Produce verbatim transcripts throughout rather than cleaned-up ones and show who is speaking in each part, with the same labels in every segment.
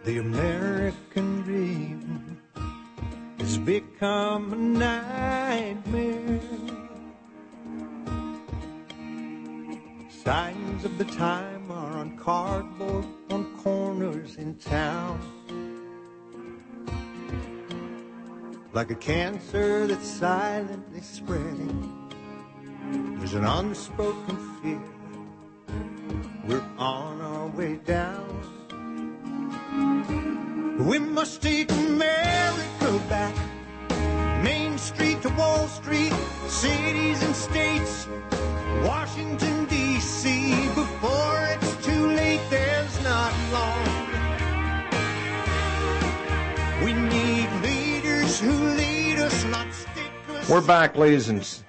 Speaker 1: The American dream has become a nightmare. Signs of the time are on cardboard on corners in town. Like a cancer that's silently spreading, there's an unspoken fear. We're on our way down. We must take America back. Main Street to Wall Street, cities and states, Washington, D C Before it's too late, there's not long. We need leaders who lead us, not stick us.
Speaker 2: We're back, ladies and...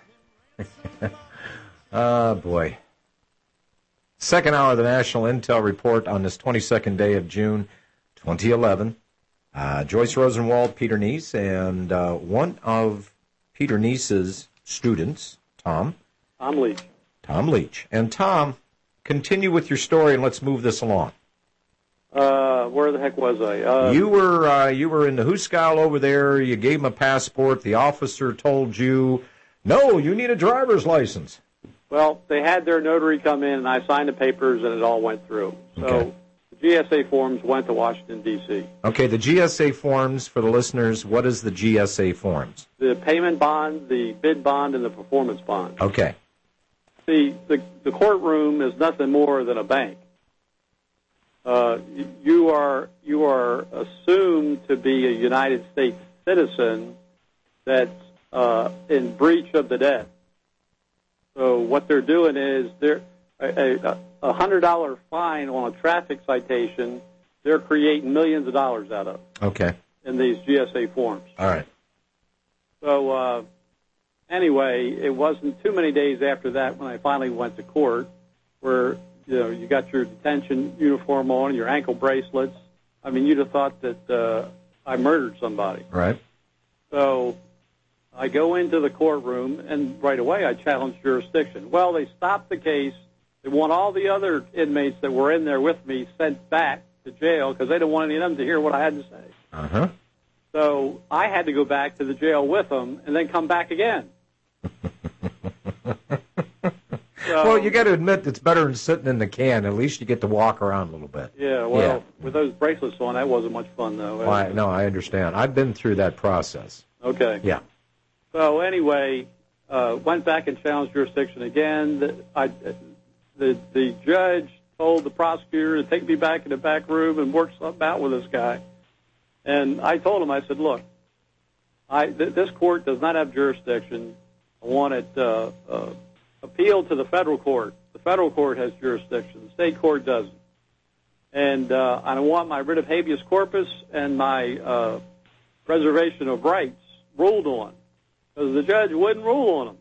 Speaker 2: Oh, boy. Second hour of the National Intel Report on this twenty-second day of June, twenty eleven. Uh, Joyce Rosenwald, Peter Neese, and uh, one of Peter Neese's students, Tom.
Speaker 3: Tom Leach.
Speaker 2: Tom Leach. And Tom, continue with your story and let's move this along.
Speaker 3: Uh, where the heck was I? Uh,
Speaker 2: you were uh, you were in the Hooskow over there. You gave him a passport. The officer told you, no, you need a driver's license.
Speaker 3: Well, they had their notary come in, and I signed the papers, and it all went through. So
Speaker 2: Okay.
Speaker 3: the G S A forms went to Washington, D C
Speaker 2: Okay, the G S A forms, for the listeners, what is the G S A forms?
Speaker 3: The payment bond, the bid bond, and the performance bond.
Speaker 2: Okay.
Speaker 3: The, the, the courtroom is nothing more than a bank. Uh, you are you are assumed to be a United States citizen that's uh, in breach of the debt. So what they're doing is they're a, a, a hundred dollar fine on a traffic citation. They're creating millions of dollars out of
Speaker 2: Okay.
Speaker 3: in these G S A forms.
Speaker 2: All right.
Speaker 3: So uh, anyway, it wasn't too many days after that when I finally went to court, where you know you got your detention uniform on, your ankle bracelets. I mean, you'd have thought that uh, I murdered somebody.
Speaker 2: Right.
Speaker 3: So I go into the courtroom, and right away I challenge jurisdiction. Well, they stopped the case. They want all the other inmates that were in there with me sent back to jail because they didn't want any of them to hear what I had to say.
Speaker 2: Uh-huh.
Speaker 3: So I had to go back to the jail with them and then come back again. So,
Speaker 2: well, you got to admit it's better than sitting in the can. At least you get to walk around a little bit.
Speaker 3: Yeah, well,
Speaker 2: Yeah.
Speaker 3: with those bracelets on, that wasn't much fun, though.
Speaker 2: Well, I, no, I understand. I've been through that process.
Speaker 3: Okay.
Speaker 2: Yeah.
Speaker 3: So anyway, uh, went back and challenged jurisdiction again. The, I, the the judge told the prosecutor to take me back in the back room and work something out with this guy. And I told him, I said, look, I th- this court does not have jurisdiction. I want it uh, uh, appealed to the federal court. The federal court has jurisdiction. The state court doesn't. And uh, I want my writ of habeas corpus and my uh, preservation of rights ruled on, because the judge wouldn't rule on them.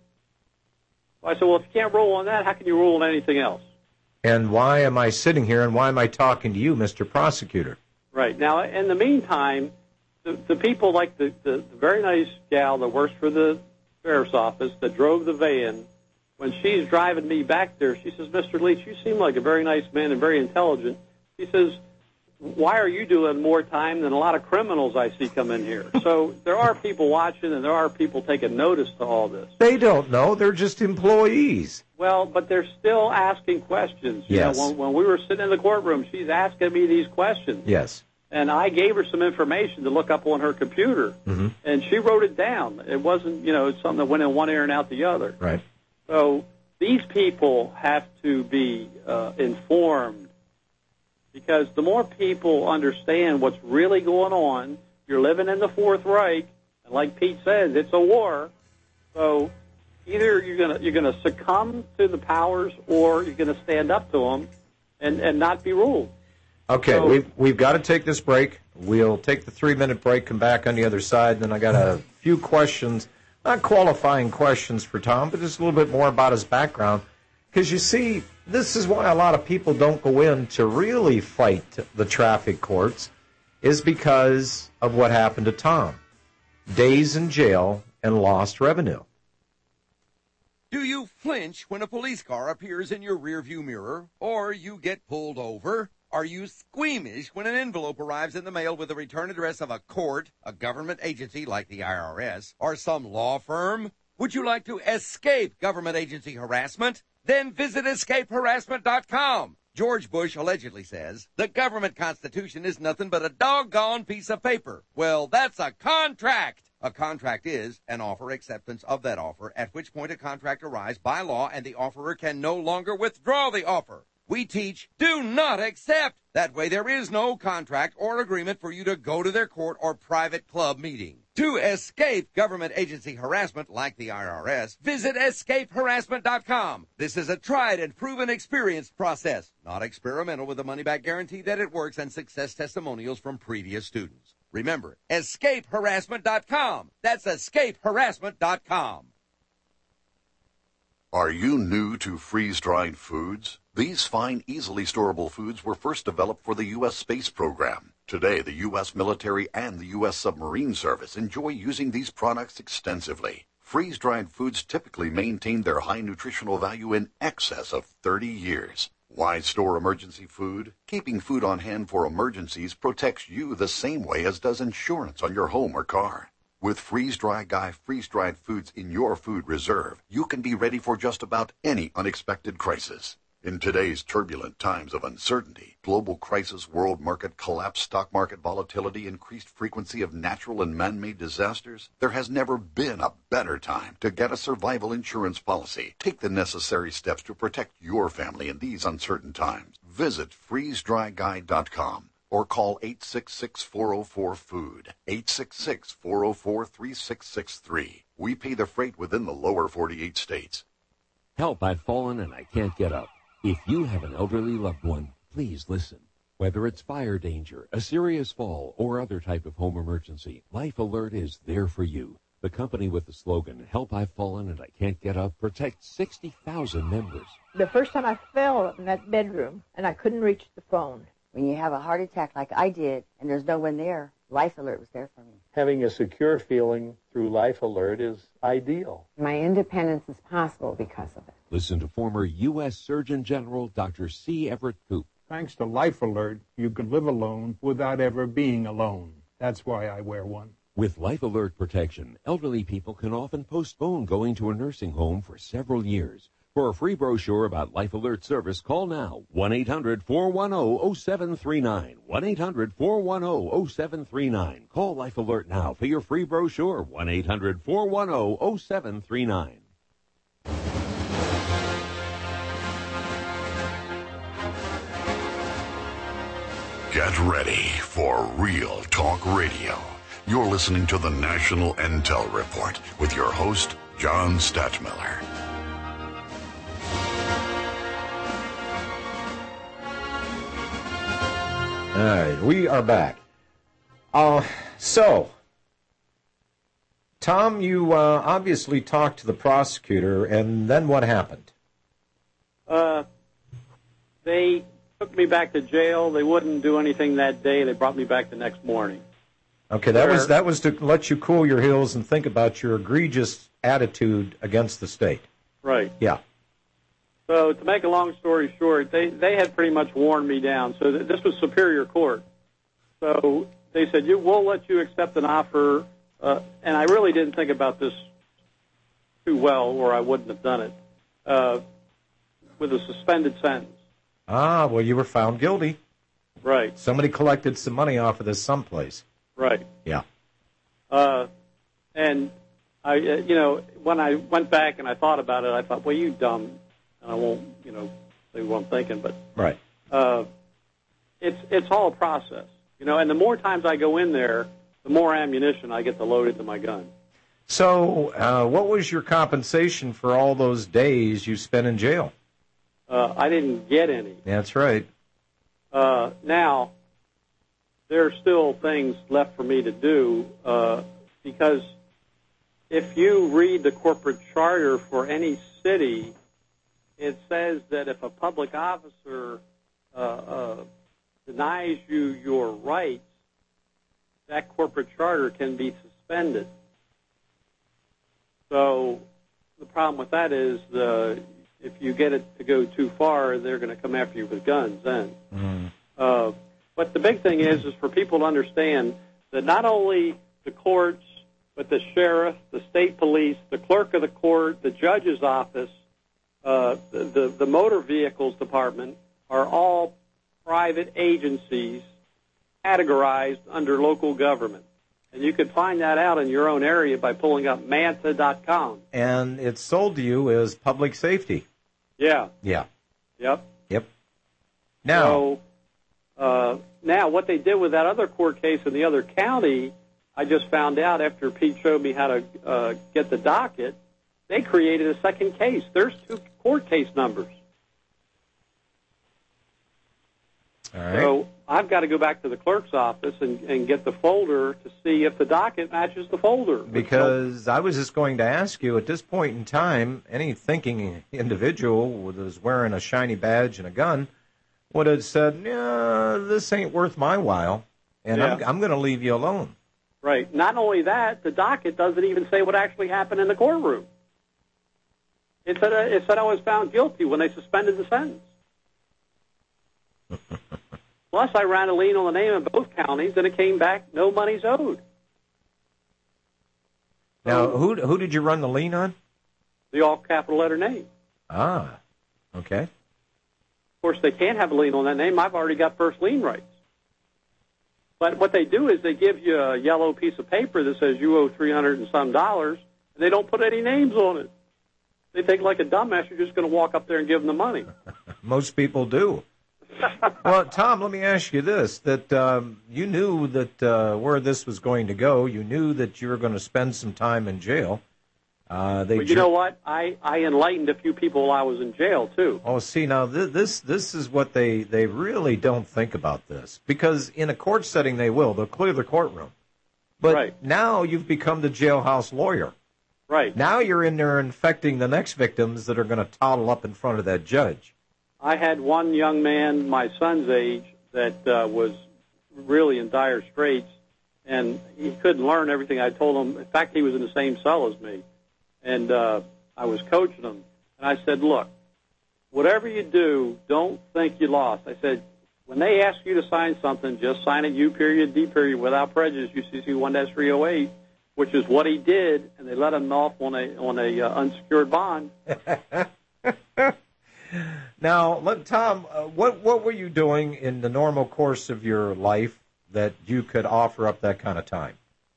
Speaker 3: I said, well, if you can't rule on that, how can you rule on anything else?
Speaker 2: And why am I sitting here and why am I talking to you, Mister Prosecutor?
Speaker 3: Right. Now, in the meantime, the, the people like the, the, the very nice gal that works for the sheriff's office that drove the van, when she's driving me back there, she says, Mister Leach, you seem like a very nice man and very intelligent. She says, why are you doing more time than a lot of criminals I see come in here? So there are people watching, and there are people taking notice to all this.
Speaker 2: They don't know. They're just employees.
Speaker 3: Well, but they're still asking questions. You
Speaker 2: Yes.
Speaker 3: know, when, when we were sitting in the courtroom, she's asking me these questions.
Speaker 2: Yes.
Speaker 3: And I gave her some information to look up on her computer,
Speaker 2: Mm-hmm.
Speaker 3: and she wrote it down. It wasn't, you know, it's something that went in one ear and out the other.
Speaker 2: Right.
Speaker 3: So these people have to be uh, informed, because the more people understand what's really going on, you're living in the Fourth Reich, and like Pete says, it's a war. So either you're gonna you're gonna succumb to the powers, or you're gonna stand up to them and, and not be ruled.
Speaker 2: Okay,
Speaker 3: So-
Speaker 2: we've, we've got to take this break. We'll take the three-minute break, come back on the other side. Then I got a few questions, not qualifying questions for Tom, but just a little bit more about his background. Because, you see, this is why a lot of people don't go in to really fight the traffic courts, is because of what happened to Tom. Days in jail and lost revenue.
Speaker 4: Do you flinch when a police car appears in your rearview mirror or you get pulled over?
Speaker 5: Are you squeamish when an envelope arrives in the mail with the return address of a court, a government agency like the I R S, or some law firm? Would you like to escape government agency harassment? Then visit escape harassment dot com. George Bush allegedly says, the government constitution is nothing but a doggone piece of paper. Well, that's a contract. A contract is an offer acceptance of that offer, at which point a contract arrives by law and the offerer can no longer withdraw the offer. We teach, do not accept. That way there is no contract or agreement for you to go to their court or private club meeting. To escape government agency harassment like the I R S, visit escape harassment dot com. This is a tried and proven experience process, not experimental, with a money-back guarantee that it works and success testimonials from previous students. Remember, escape harassment dot com. That's escape harassment dot com.
Speaker 6: Are you new to freeze-dried foods? These fine, easily storable foods were first developed for the U S space program. Today, the U S military and the U S submarine service enjoy using these products extensively. Freeze-dried foods typically maintain their high nutritional value in excess of thirty years. Why store emergency food? Keeping food on hand for emergencies protects you the same way as does insurance on your home or car. With Freeze-Dry Guy freeze-dried foods in your food reserve, you can be ready for just about any unexpected crisis. In today's turbulent times of uncertainty, global crisis, world market collapse, stock market volatility, increased frequency of natural and man-made disasters, there has never been a better time to get a survival insurance policy. Take the necessary steps to protect your family in these uncertain times. Visit freeze dry guy dot com or call eight six six, four zero four, food, eight six six, four zero four, three six six three. We pay the freight within the lower forty-eight states.
Speaker 7: Help, I've fallen and I can't get up. If you have an elderly loved one, please listen. Whether it's fire danger, a serious fall, or other type of home emergency, Life Alert is there for you. The company with the slogan, Help, I've Fallen and I Can't Get Up, protects sixty thousand members.
Speaker 8: The first time I fell in that bedroom and I couldn't reach the phone.
Speaker 9: When you have a heart attack like I did and there's no one there, Life Alert was there for me.
Speaker 10: Having a secure feeling through Life Alert is ideal.
Speaker 11: My independence is possible because of it.
Speaker 7: Listen to former U S Surgeon General Doctor C. Everett Koop.
Speaker 12: Thanks to Life Alert, you can live alone without ever being alone. That's why I wear one.
Speaker 7: With Life Alert protection, elderly people can often postpone going to a nursing home for several years. For a free brochure about Life Alert service, call now, one eight hundred, four one zero, zero seven three nine, one eight hundred, four one zero, zero seven three nine. Call Life Alert now for your free brochure, one eight hundred, four one zero, zero seven three nine.
Speaker 6: Get ready for Real Talk Radio. You're listening to the National Intel Report with your host, John Stachmiller.
Speaker 2: All right, we are back. Uh, so, Tom, you uh, obviously talked to the prosecutor, and then what happened?
Speaker 3: Uh, they took me back to jail. They wouldn't do anything that day. They brought me back the next morning.
Speaker 2: Okay, that was that was to let you cool your heels and think about your egregious attitude against the state.
Speaker 3: Right.
Speaker 2: Yeah.
Speaker 3: So to make a long story short, they, they had pretty much worn me down. So th- this was Superior Court. So they said, you, we'll let you accept an offer. Uh, and I really didn't think about this too well, or I wouldn't have done it, uh, with a suspended sentence.
Speaker 2: Ah, well, you were found guilty.
Speaker 3: Right.
Speaker 2: Somebody collected some money off of this someplace.
Speaker 3: Right.
Speaker 2: Yeah.
Speaker 3: Uh, and, I, uh, you know, when I went back and I thought about it, I thought, well, you dumb. And I won't, you know, say what I'm thinking, but
Speaker 2: right.
Speaker 3: Uh, it's it's all a process, you know. And the more times I go in there, the more ammunition I get to load into my gun.
Speaker 2: So, uh, what was your compensation for all those days you spent in jail?
Speaker 3: Uh, I didn't get any.
Speaker 2: That's right.
Speaker 3: Uh, now, there are still things left for me to do uh, because if you read the corporate charter for any city, it says that if a public officer uh, uh, denies you your rights, that corporate charter can be suspended. So the problem with that is the, if you get it to go too far, they're going to come after you with guns then.
Speaker 2: Mm.
Speaker 3: Uh, but the big thing is, is for people to understand that not only the courts, but the sheriff, the state police, the clerk of the court, the judge's office, uh, the, the, the motor vehicles department are all private agencies categorized under local government. And you can find that out in your own area by pulling up manta dot com.
Speaker 2: And it's sold to you as public safety.
Speaker 3: Yeah.
Speaker 2: Yeah.
Speaker 3: Yep.
Speaker 2: Yep. Now,
Speaker 3: so, uh, now what they did with that other court case in the other county, I just found out after Pete showed me how to uh, get the docket, they created a second case. There's two court case numbers.
Speaker 2: all right.
Speaker 3: So I've got to go back to the clerk's office and, and get the folder to see if the docket matches the folder.
Speaker 2: Because I was just going to ask you, at this point in time, any thinking individual that was wearing a shiny badge and a gun would have said, yeah, this ain't worth my while, and
Speaker 3: Yeah.
Speaker 2: I'm, I'm going to leave you alone.
Speaker 3: Right. Not only that, the docket doesn't even say what actually happened in the courtroom. It said, uh, it said I was found guilty when they suspended the sentence. Plus, I ran a lien on the name of both counties, and it came back, no money's owed.
Speaker 2: Now, who who did you run the lien on?
Speaker 3: The all-capital letter name.
Speaker 2: Ah, okay.
Speaker 3: Of course, they can't have a lien on that name. I've already got first lien rights. But what they do is they give you a yellow piece of paper that says you owe three hundred and some dollars, and they don't put any names on it. They think like a dumbass you're just going to walk up there and give them the money.
Speaker 2: Most people do. Well, Tom, let me ask you this, that um, you knew that uh, where this was going to go. You knew that you were going to spend some time in jail. Uh, they
Speaker 3: But you know what? I, I enlightened a few people while I was in jail, too.
Speaker 2: Oh, see, now th- this this is what they, they really don't think about this. Because in a court setting, they will. They'll clear the courtroom. But
Speaker 3: Right.
Speaker 2: now you've become the jailhouse lawyer.
Speaker 3: Right.
Speaker 2: Now you're in there infecting the next victims that are going to toddle up in front of that judge.
Speaker 3: I had one young man my son's age that uh, was really in dire straits, and he couldn't learn everything I told him. In fact, he was in the same cell as me. And uh, I was coaching him. And I said, look, whatever you do, don't think you lost. I said, when they ask you to sign something, just sign it U period, D period, without prejudice, U C C one dash three oh eight, which is what he did, and they let him off on a on a uh, unsecured bond.
Speaker 2: Now, let, Tom, uh, what what were you doing in the normal course of your life that you could offer up that kind of time?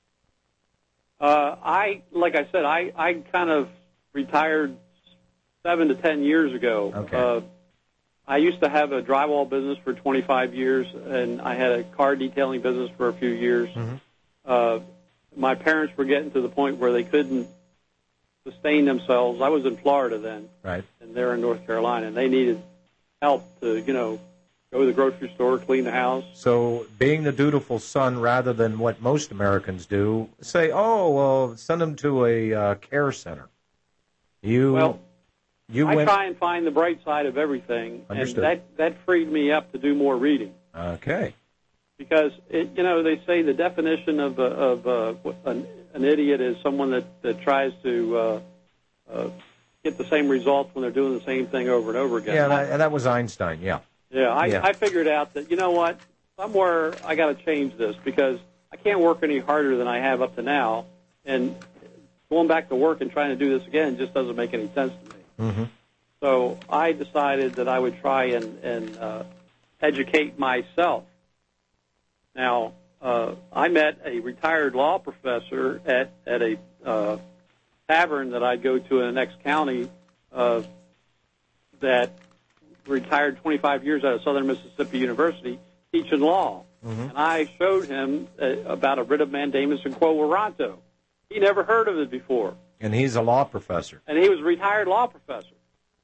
Speaker 3: Uh, I, like I said, I, I kind of retired seven to ten years ago.
Speaker 2: Okay.
Speaker 3: Uh, I used to have a drywall business for twenty-five years, and I had a car detailing business for a few years.
Speaker 2: Mm-hmm.
Speaker 3: Uh, my parents were getting to the point where they couldn't sustain themselves. I was in Florida then,
Speaker 2: Right.
Speaker 3: and they're in North Carolina, and they needed help to, you know, go to the grocery store, clean the house.
Speaker 2: So being the dutiful son rather than what most Americans do, say, oh, well, send them to a uh, care center. You,
Speaker 3: Well,
Speaker 2: you
Speaker 3: I
Speaker 2: went...
Speaker 3: try and find the bright side of everything,
Speaker 2: Understood.
Speaker 3: and that, that freed me up to do more reading.
Speaker 2: Okay.
Speaker 3: Because, it, you know, they say the definition of, uh, of uh, an, an idiot is someone that, that tries to uh, uh, get the same results when they're doing the same thing over and over again.
Speaker 2: Yeah, that, and that was Einstein, yeah.
Speaker 3: Yeah, I,
Speaker 2: Yeah.
Speaker 3: I figured out that, you know what, somewhere I got to change this because I can't work any harder than I have up to now, and going back to work and trying to do this again just doesn't make any sense to me.
Speaker 2: Mm-hmm.
Speaker 3: So I decided that I would try and, and uh, educate myself. Now, uh, I met a retired law professor at, at a uh, tavern that I go to in the next county uh, that retired twenty-five years out of Southern Mississippi University teaching law.
Speaker 2: Mm-hmm.
Speaker 3: And I showed him uh, about a writ of mandamus in quo warranto. He never heard of it before.
Speaker 2: And he's a law professor.
Speaker 3: And he was a retired law professor.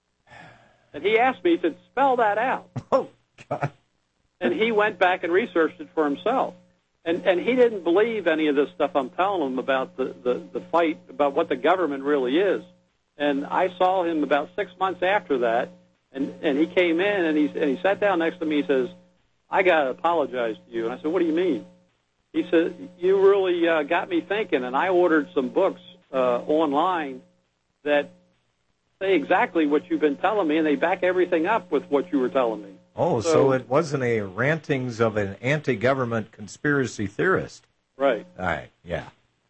Speaker 3: And he asked me to spell that out.
Speaker 2: Oh, God.
Speaker 3: And he went back and researched it for himself. And and he didn't believe any of this stuff I'm telling him about the, the, the fight, about what the government really is. And I saw him about six months after that, and, and he came in and he, and he sat down next to me. He says, I got to apologize to you. And I said, what do you mean? He said, you really uh, got me thinking, and I ordered some books uh, online that say exactly what you've been telling me, and they back everything up with what you were telling me.
Speaker 2: Oh, so, so it wasn't a rantings of an anti-government conspiracy theorist.
Speaker 3: Right.
Speaker 2: All right, yeah.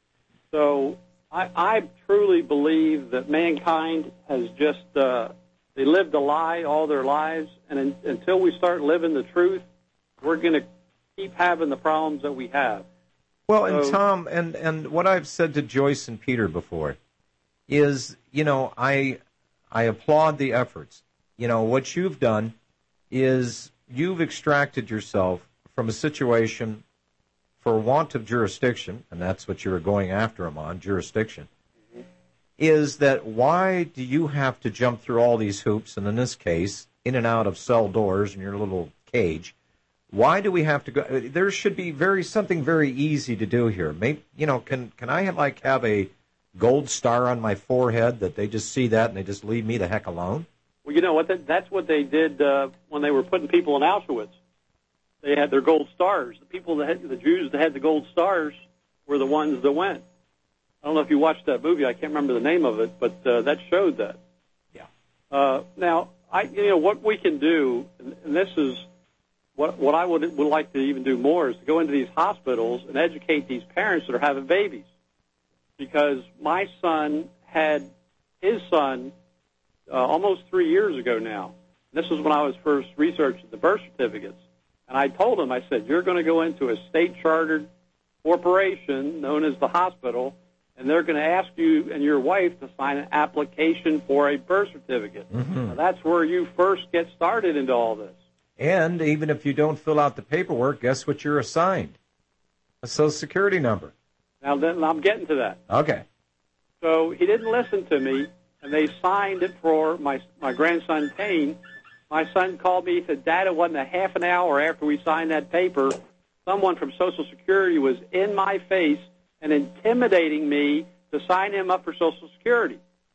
Speaker 3: So I, I truly believe that mankind has just, uh, they lived a lie all their lives, and in, until we start living the truth, we're going to keep having the problems that we have.
Speaker 2: Well,
Speaker 3: so,
Speaker 2: and Tom, and, and what I've said to Joyce and Peter before is, you know, I I applaud the efforts. You know, what you've done is you've extracted yourself from a situation for want of jurisdiction, and that's what you were going after them on, jurisdiction, mm-hmm. is that why do you have to jump through all these hoops, and in this case, in and out of cell doors in your little cage? Why do we have to go? There should be very something very easy to do here. Maybe, you know, can can I have, like have a gold star on my forehead that they just see that and they just leave me the heck alone?
Speaker 3: Well, you know what? That, that's what they did uh, when they were putting people in Auschwitz. They had their gold stars. The people that had, the Jews that had the gold stars were the ones that went. I don't know if you watched that movie. I can't remember the name of it, but uh, that showed that.
Speaker 2: Yeah.
Speaker 3: Uh, now, I you know what we can do, and, and this is what what I would would like to even do more is to go into these hospitals and educate these parents that are having babies. Because my son had his son uh, almost three years ago now. This was when I was first researching the birth certificates. And I told him, I said, you're going to go into a state-chartered corporation known as the hospital, and they're going to ask you and your wife to sign an application for a birth certificate.
Speaker 2: Mm-hmm.
Speaker 3: Now, that's where you first get started into all this.
Speaker 2: And even if you don't fill out the paperwork, guess what you're assigned? A Social Security number.
Speaker 3: Now, then I'm getting to that.
Speaker 2: Okay.
Speaker 3: So he didn't listen to me, and they signed it for my my grandson, Payne. My son called me. He said, Dad, it wasn't a half an hour after we signed that paper. Someone from Social Security was in my face and intimidating me to sign him up for Social Security.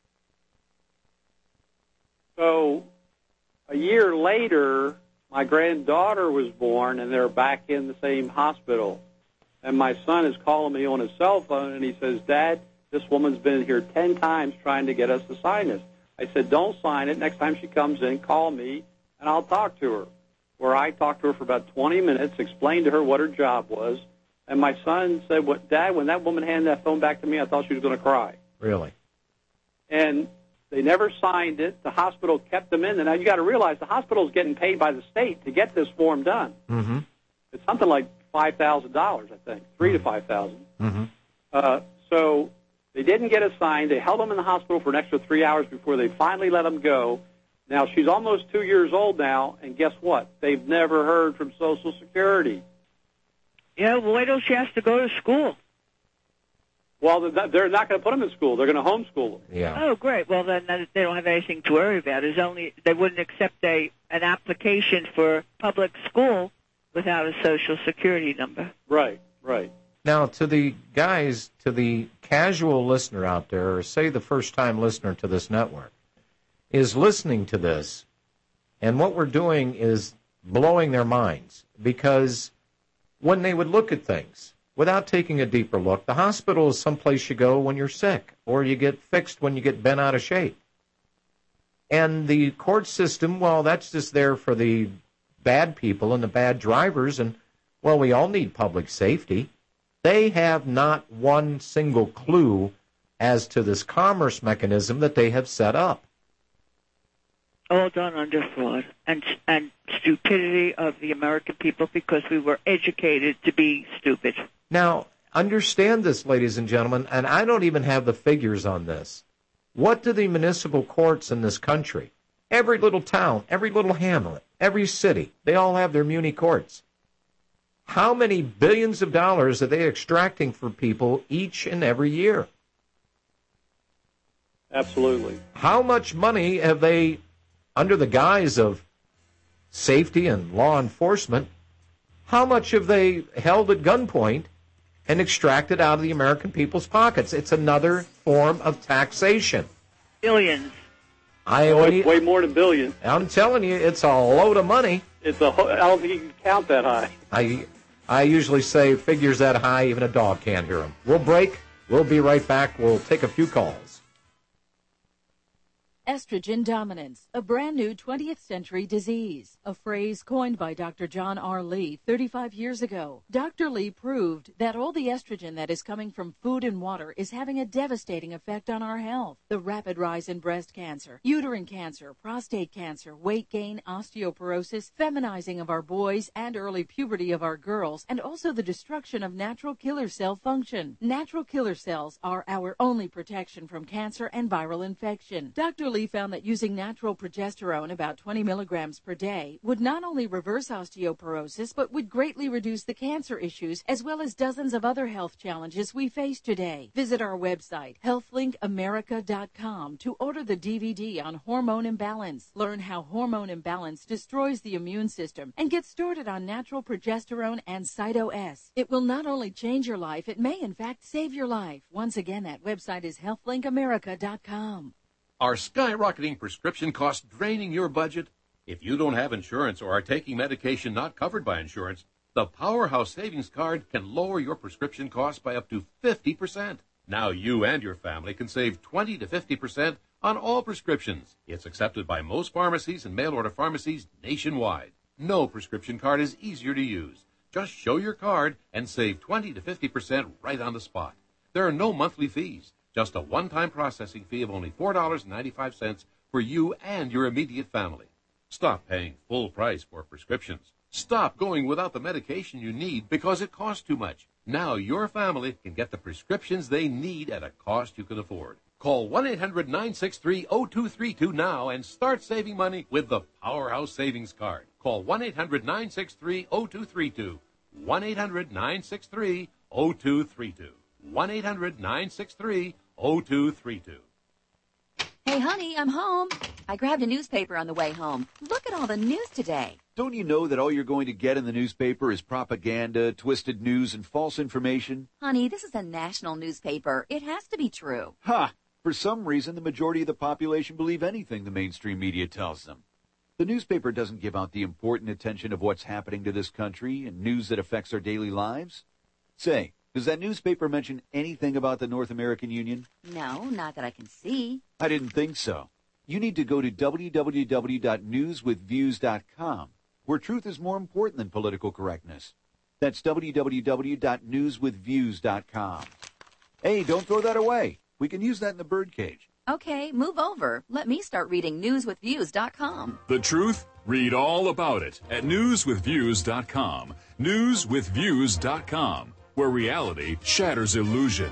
Speaker 3: So a year later, my granddaughter was born, and they're back in the same hospital. And my son is calling me on his cell phone, and he says, Dad, this woman's been here ten times trying to get us to sign this. I said, don't sign it. Next time she comes in, call me, and I'll talk to her. Where I talked to her for about twenty minutes, explained to her what her job was, and my son said, "What, Dad, when that woman handed that phone back to me, I thought she was going to cry."
Speaker 2: Really?
Speaker 3: And they never signed it. The hospital kept them in. And now you got to realize the hospital is getting paid by the state to get this form done.
Speaker 2: Mm-hmm.
Speaker 3: It's something like five thousand dollars, I think, three to five thousand.
Speaker 2: Mm-hmm.
Speaker 3: Uh, so they didn't get it signed. They held them in the hospital for an extra three hours before they finally let them go. Now she's almost two years old now, and guess what? They've never heard from Social Security.
Speaker 13: Yeah, well, why don't she have to go to school?
Speaker 3: Well, they're not going to put them in school. They're going to homeschool them.
Speaker 2: Yeah.
Speaker 13: Oh, great. Well, then they don't have anything to worry about. It's only they wouldn't accept a an application for public school without a Social Security number.
Speaker 3: Right, right.
Speaker 2: Now, to the guys, to the casual listener out there, or say the first-time listener to this network, is listening to this, and what we're doing is blowing their minds, because when they would look at things without taking a deeper look, the hospital is someplace you go when you're sick, or you get fixed when you get bent out of shape. And the court system, well, that's just there for the bad people and the bad drivers, and, well, we all need public safety. They have not one single clue as to this commerce mechanism that they have set up.
Speaker 13: All done under fraud and and stupidity of the American people, because we were educated to be stupid.
Speaker 2: Now, understand this, ladies and gentlemen, and I don't even have the figures on this. What do the municipal courts in this country, every little town, every little hamlet, every city, they all have their muni courts. How many billions of dollars are they extracting for people each and every year?
Speaker 3: Absolutely.
Speaker 2: How much money have they, under the guise of safety and law enforcement, how much have they held at gunpoint and extracted out of the American people's pockets? It's another form of taxation.
Speaker 13: Billions.
Speaker 2: I
Speaker 3: oh, it's way more than billions.
Speaker 2: I'm telling you, it's a load of money.
Speaker 3: It's a. I don't think you can count that high.
Speaker 2: I, I usually say figures that high, even a dog can't hear them. We'll break. We'll be right back. We'll take a few calls.
Speaker 14: Estrogen dominance, a brand new twentieth century disease, a phrase coined by Doctor John R. Lee thirty-five years ago. Doctor Lee proved that all the estrogen that is coming from food and water is having a devastating effect on our health. The rapid rise in breast cancer, uterine cancer, prostate cancer, weight gain, osteoporosis, feminizing of our boys, and early puberty of our girls, and also the destruction of natural killer cell function. Natural killer cells are our only protection from cancer and viral infection. Doctor Lee found that using natural progesterone, about twenty milligrams per day, would not only reverse osteoporosis, but would greatly reduce the cancer issues as well as dozens of other health challenges we face today. Visit our website, health link america dot com, to order the D V D on hormone imbalance. Learn how hormone imbalance destroys the immune system and get started on natural progesterone and Cyto-S. It will not only change your life, it may in fact save your life. Once again, that website is health link america dot com.
Speaker 7: Are skyrocketing prescription costs draining your budget? If you don't have insurance or are taking medication not covered by insurance, the Powerhouse Savings Card can lower your prescription costs by up to fifty percent. Now you and your family can save twenty to fifty percent on all prescriptions. It's accepted by most pharmacies and mail-order pharmacies nationwide. No prescription card is easier to use. Just show your card and save twenty to fifty percent right on the spot. There are no monthly fees. Just a one-time processing fee of only four dollars and ninety-five cents for you and your immediate family. Stop paying full price for prescriptions. Stop going without the medication you need because it costs too much. Now your family can get the prescriptions they need at a cost you can afford. Call one eight hundred nine six three oh two three two now and start saving money with the Powerhouse Savings Card. Call one eight hundred nine six three oh two three two. one eight hundred nine six three oh two three two. one eight hundred nine six three oh two three two.
Speaker 15: Hey, honey, I'm home. I grabbed a newspaper on the way home. Look at all the news today.
Speaker 16: Don't you know that all you're going to get in the newspaper is propaganda, twisted news, and false information?
Speaker 15: Honey, this is a national newspaper. It has to be true.
Speaker 16: Ha! For some reason, the majority of the population believe anything the mainstream media tells them. The newspaper doesn't give out the important attention of what's happening to this country and news that affects our daily lives. Say, does that newspaper mention anything about the North American Union?
Speaker 15: No, not that I can see.
Speaker 16: I didn't think so. You need to go to w w w dot news with views dot com, where truth is more important than political correctness. That's w w w dot news with views dot com. Hey, don't throw that away. We can use that in the birdcage.
Speaker 15: Okay, move over. Let me start reading news with views dot com.
Speaker 17: The truth? Read all about it at news with views dot com. news with views dot com, where reality shatters illusion.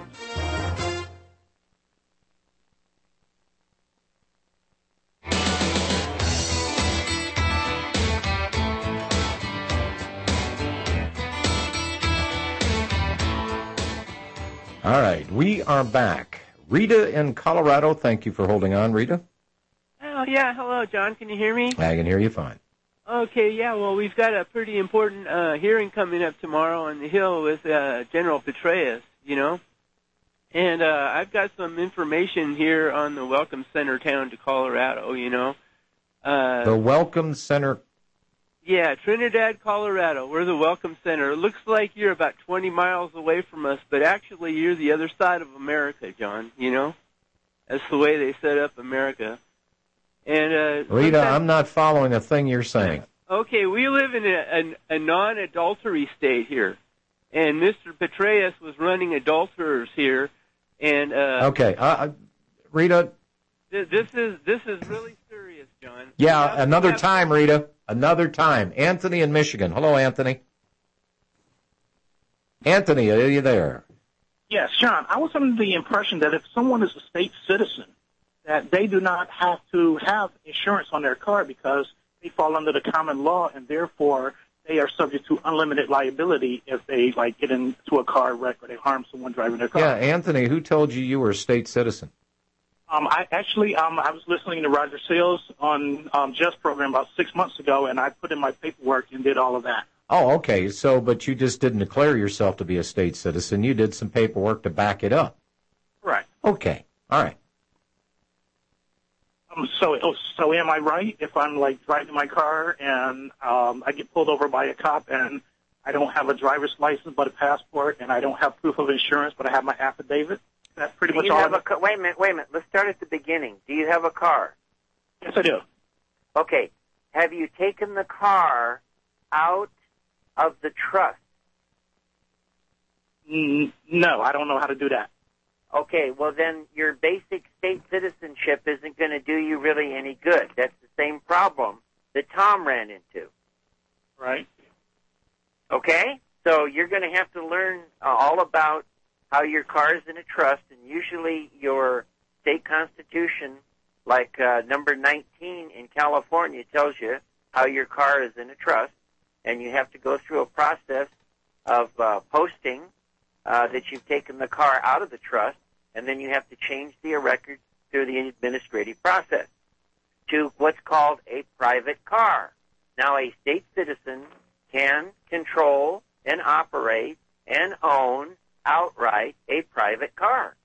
Speaker 2: All right, we are back. Rita in Colorado, thank you for holding on, Rita.
Speaker 18: Oh, yeah, hello, John. Can you hear me?
Speaker 2: I can hear you fine.
Speaker 18: Okay, yeah, well, we've got a pretty important uh, hearing coming up tomorrow on the Hill with uh, General Petraeus, you know. And uh, I've got some information here on the Welcome Center town to Colorado, you know. Uh,
Speaker 2: the Welcome Center.
Speaker 18: Yeah, Trinidad, Colorado. We're the Welcome Center. It looks like you're about twenty miles away from us, but actually you're the other side of America, John, you know. That's the way they set up America. And uh,
Speaker 2: Rita, I'm not following a thing you're saying.
Speaker 18: Okay, we live in a, a, a non-adultery state here, and Mister Petraeus was running adulterers here, and uh,
Speaker 2: okay, uh, Rita.
Speaker 18: Th- this is this is really serious, John.
Speaker 2: Yeah, another time, Rita. Another time. Anthony in Michigan. Hello, Anthony. Anthony, are you there?
Speaker 19: Yes, John. I was under the impression that if someone is a state citizen, that they do not have to have insurance on their car because they fall under the common law, and therefore they are subject to unlimited liability if they like get into a car wreck or they harm someone driving their car.
Speaker 2: Yeah, Anthony, who told you you were a state citizen?
Speaker 19: Um, I actually, um, I was listening to Roger Sales on um, Just program about six months ago, and I put in my paperwork and did all of that.
Speaker 2: Oh, okay. So, but you just didn't declare yourself to be a state citizen. You did some paperwork to back it up.
Speaker 19: Right.
Speaker 2: Okay. All right.
Speaker 19: Um, so, so am I right if I'm like driving my car and um, I get pulled over by a cop and I don't have a driver's license but a passport and I don't have proof of insurance but I have my affidavit? That's pretty
Speaker 20: Do
Speaker 19: much
Speaker 20: you
Speaker 19: all.
Speaker 20: Have a ca- wait a minute. Wait a minute. Let's start at the beginning. Do you have a car?
Speaker 19: Yes, I do.
Speaker 20: Okay. Have you taken the car out of the trust?
Speaker 19: Mm, no, I don't know how to do that.
Speaker 20: Okay, well then your basic state citizenship isn't going to do you really any good. That's the same problem that Tom ran into.
Speaker 19: Right.
Speaker 20: Okay? So you're going to have to learn uh, all about how your car is in a trust, and usually your state constitution, like uh, number nineteen in California, tells you how your car is in a trust, and you have to go through a process of uh, posting uh, that you've taken the car out of the trust, and then you have to change the record through the administrative process to what's called a private car. Now, a state citizen can control and operate and own outright a private car.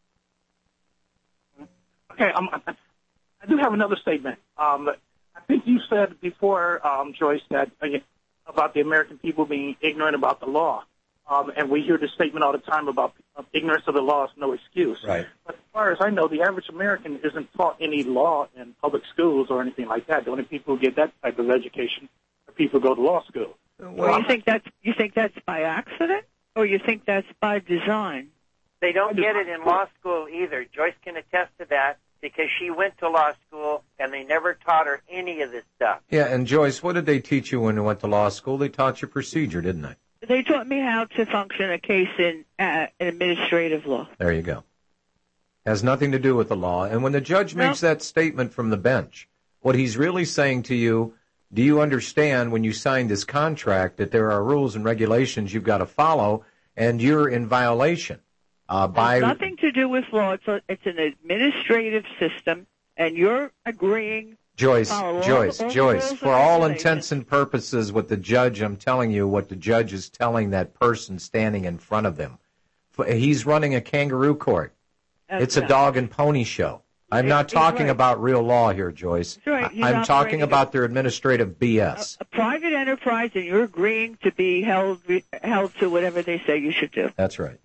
Speaker 19: Okay, um, I do have another statement. Um, I think you said before, um, Joyce, that uh, about the American people being ignorant about the law. Um, and we hear this statement all the time about uh, ignorance of the law is no excuse.
Speaker 2: Right.
Speaker 19: But as far as I know, the average American isn't taught any law in public schools or anything like that. The only people who get that type of education are people who go to law school.
Speaker 13: Well, you think that's you think that's by accident, or you think that's by design?
Speaker 20: They don't get it in law school either. Joyce can attest to that because she went to law school and they never taught her any of this stuff.
Speaker 2: Yeah, and Joyce, what did they teach you when you went to law school? They taught you procedure, didn't they?
Speaker 13: They taught me how to function a case in uh, administrative law.
Speaker 2: There you go. Has nothing to do with the law. And when the judge
Speaker 13: No.
Speaker 2: makes that statement from the bench, what he's really saying to you, do you understand when you signed this contract that there are rules and regulations you've got to follow, and you're in violation? Uh, by
Speaker 13: It's nothing to do with law. It's, a, it's an administrative system, and you're agreeing.
Speaker 2: Joyce,
Speaker 13: to follow all-
Speaker 2: Joyce,
Speaker 13: all the
Speaker 2: Joyce,
Speaker 13: rules
Speaker 2: for
Speaker 13: and
Speaker 2: all
Speaker 13: regulations.
Speaker 2: intents and purposes, what the judge, I'm telling you, what the judge is telling that person standing in front of him. F- He's running a kangaroo court.
Speaker 13: That's
Speaker 2: It's a
Speaker 13: right.
Speaker 2: dog and pony show. I'm
Speaker 13: He's-
Speaker 2: not
Speaker 13: he's
Speaker 2: talking
Speaker 13: right.
Speaker 2: about real law here, Joyce.
Speaker 13: That's right. He's
Speaker 2: I'm talking
Speaker 13: operating
Speaker 2: about their administrative B S.
Speaker 13: a private enterprise, and you're agreeing to be held re- held to whatever they say you should do.
Speaker 2: That's right.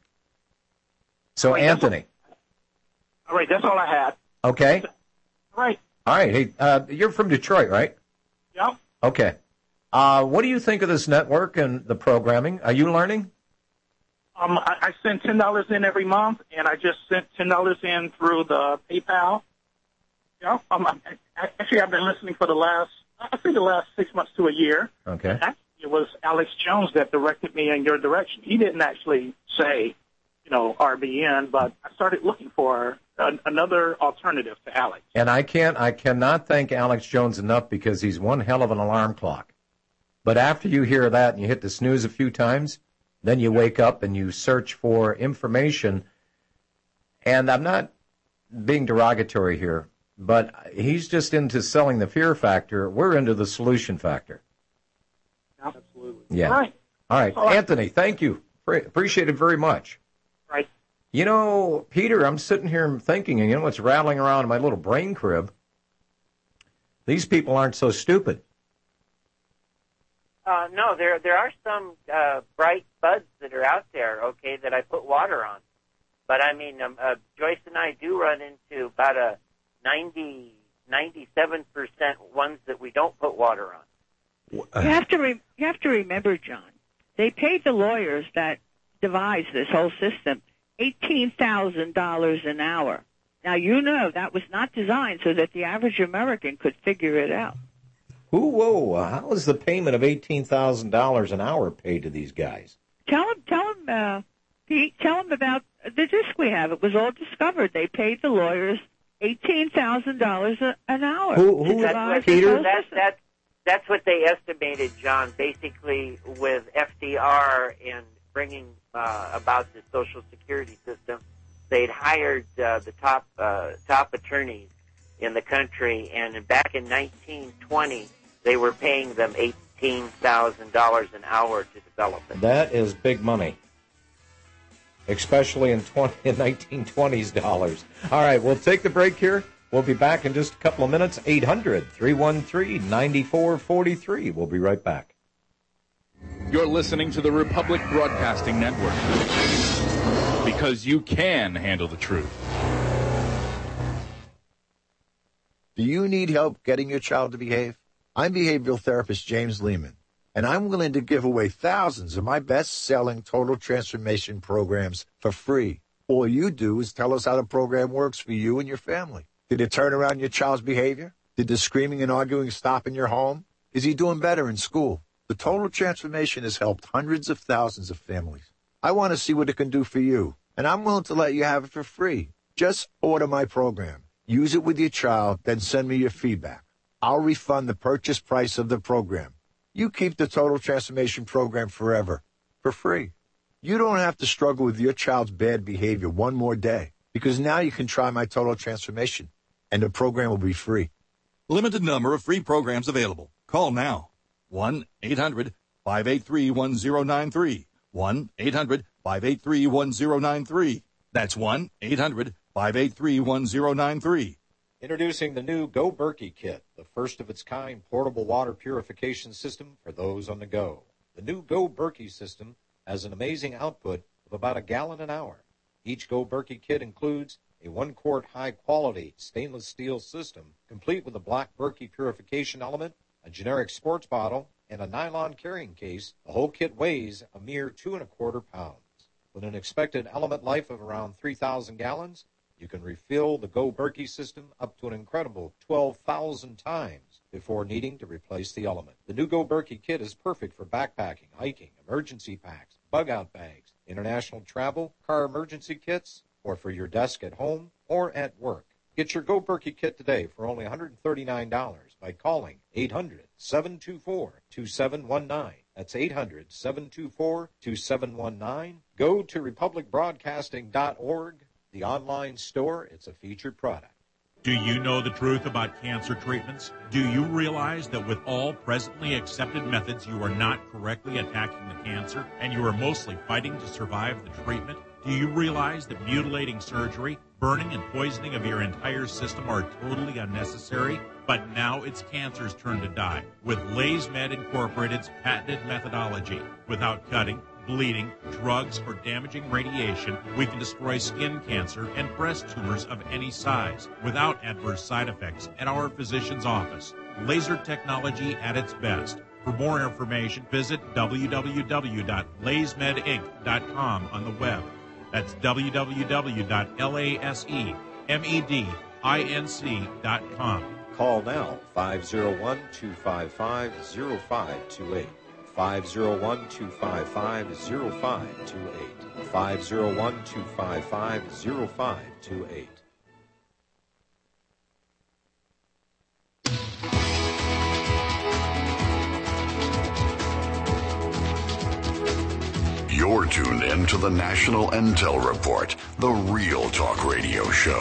Speaker 2: So,
Speaker 19: Wait, that's
Speaker 2: Anthony,
Speaker 19: All right, that's all I had.
Speaker 2: okay?
Speaker 19: All right.
Speaker 2: All right. Hey, uh, you're from Detroit, right?
Speaker 19: Yeah.
Speaker 2: Okay. Uh, what do you think of this network and the programming? Are you learning?
Speaker 19: Um, I, I send ten dollars in every month, and I just sent ten dollars in through the PayPal. Yeah. Um, I, I, actually, I've been listening for the last, I think the last six months to a year.
Speaker 2: Okay.
Speaker 19: Actually, it was Alex Jones that directed me in your direction. He didn't actually say, you know, R B N, but I started looking for an, another alternative to Alex.
Speaker 2: And I can't, I cannot thank Alex Jones enough because he's one hell of an alarm clock. But after you hear that and you hit the snooze a few times, then you wake up and you search for information. And I'm not being derogatory here, but he's just into selling the fear factor. We're into the solution factor.
Speaker 19: Absolutely.
Speaker 2: Yeah.
Speaker 19: All right.
Speaker 2: All right.
Speaker 19: All right.
Speaker 2: Anthony, thank you. Pre- Appreciate it very much.
Speaker 19: Right.
Speaker 2: You know, Peter, I'm sitting here thinking, and you know what's rattling around in my little brain crib? These people aren't so stupid.
Speaker 20: Uh, no, there there are some uh, bright buds that are out there, okay, that I put water on. But, I mean, um, uh, Joyce and I do run into about a ninety, ninety-seven percent ones that we don't put water on.
Speaker 13: You have to re- you have to remember, John. They paid the lawyers that devised this whole system eighteen thousand dollars an hour. Now you know that was not designed so that the average American could figure it out.
Speaker 2: Who, whoa, how is the payment of eighteen thousand dollars an hour paid to these guys?
Speaker 13: Tell them, tell them, uh, Pete. Tell them about the disc we have. It was all discovered. They paid the lawyers eighteen thousand dollars an hour.
Speaker 2: Who, who,
Speaker 13: to
Speaker 20: That's
Speaker 13: devise
Speaker 20: what,
Speaker 13: this whole
Speaker 20: that,
Speaker 13: system.
Speaker 20: that, that's what they estimated, John, basically with F D R and bringing uh, about the Social Security system. They'd hired uh, the top uh, top attorneys in the country, and back in nineteen twenty, they were paying them eighteen thousand dollars an hour to develop it.
Speaker 2: That is big money, especially in, twenty, in nineteen twenties dollars. All right, we'll take the break here. We'll be back in just a couple of minutes. eight hundred, three one three, nine four four three. We'll be right back.
Speaker 17: You're listening to the Republic Broadcasting Network because you can handle the truth.
Speaker 21: Do you need help getting your child to behave? I'm behavioral therapist James Lehman, and I'm willing to give away thousands of my best-selling Total Transformation programs for free. All you do is tell us how the program works for you and your family. Did it turn around your child's behavior? Did the screaming and arguing stop in your home? Is he doing better in school? The Total Transformation has helped hundreds of thousands of families. I want to see what it can do for you, and I'm willing to let you have it for free. Just order my program. Use it with your child, then send me your feedback. I'll refund the purchase price of the program. You keep the Total Transformation program forever, for free. You don't have to struggle with your child's bad behavior one more day, because now you can try my Total Transformation, and the program will be free.
Speaker 22: Limited number of free programs available. Call now. one eight hundred five eight three one zero nine three. one eight hundred five eight three one zero nine three. That's one eight hundred five eight three one zero nine three.
Speaker 2: Introducing the new Go Berkey Kit, the first of its kind portable water purification system for those on the go. The new Go Berkey system has an amazing output of about a gallon an hour. Each Go Berkey kit includes a one-quart high-quality stainless steel system, complete with a black Berkey purification element, a generic sports bottle, and a nylon carrying case. The whole kit weighs a mere two and a quarter pounds. With an expected element life of around three thousand gallons, you can refill the Go Berkey system up to an incredible twelve thousand times before needing to replace the element. The new Go Berkey kit is perfect for backpacking, hiking, emergency packs, bug-out bags, international travel, car emergency kits, or for your desk at home or at work. Get your Go Berkey kit today for only one hundred thirty-nine dollars by calling eight hundred seven two four two seven one nine. That's eight hundred seven two four two seven one nine. Go to republic broadcasting dot org, the online store. It's a featured product.
Speaker 23: Do you know the truth about cancer treatments? Do you realize that with all presently accepted methods, you are not correctly attacking the cancer and you are mostly fighting to survive the treatment? Do you realize that mutilating surgery, burning and poisoning of your entire system are totally unnecessary? But now it's cancer's turn to die with LaysMed Incorporated's patented methodology. Without cutting, bleeding, drugs, or damaging radiation, we can destroy skin cancer and breast tumors of any size without adverse side effects at our physician's office. Laser technology at its best. For more information, visit w w w dot lays med inc dot com on the web. That's w w w dot lays med dot com.
Speaker 2: Call now, five oh one, two five five, oh five two eight. five oh one, two five five, oh five two eight. five oh one, two five five, oh five two eight.
Speaker 6: You're tuned in to the National Intel Report, the real talk radio show.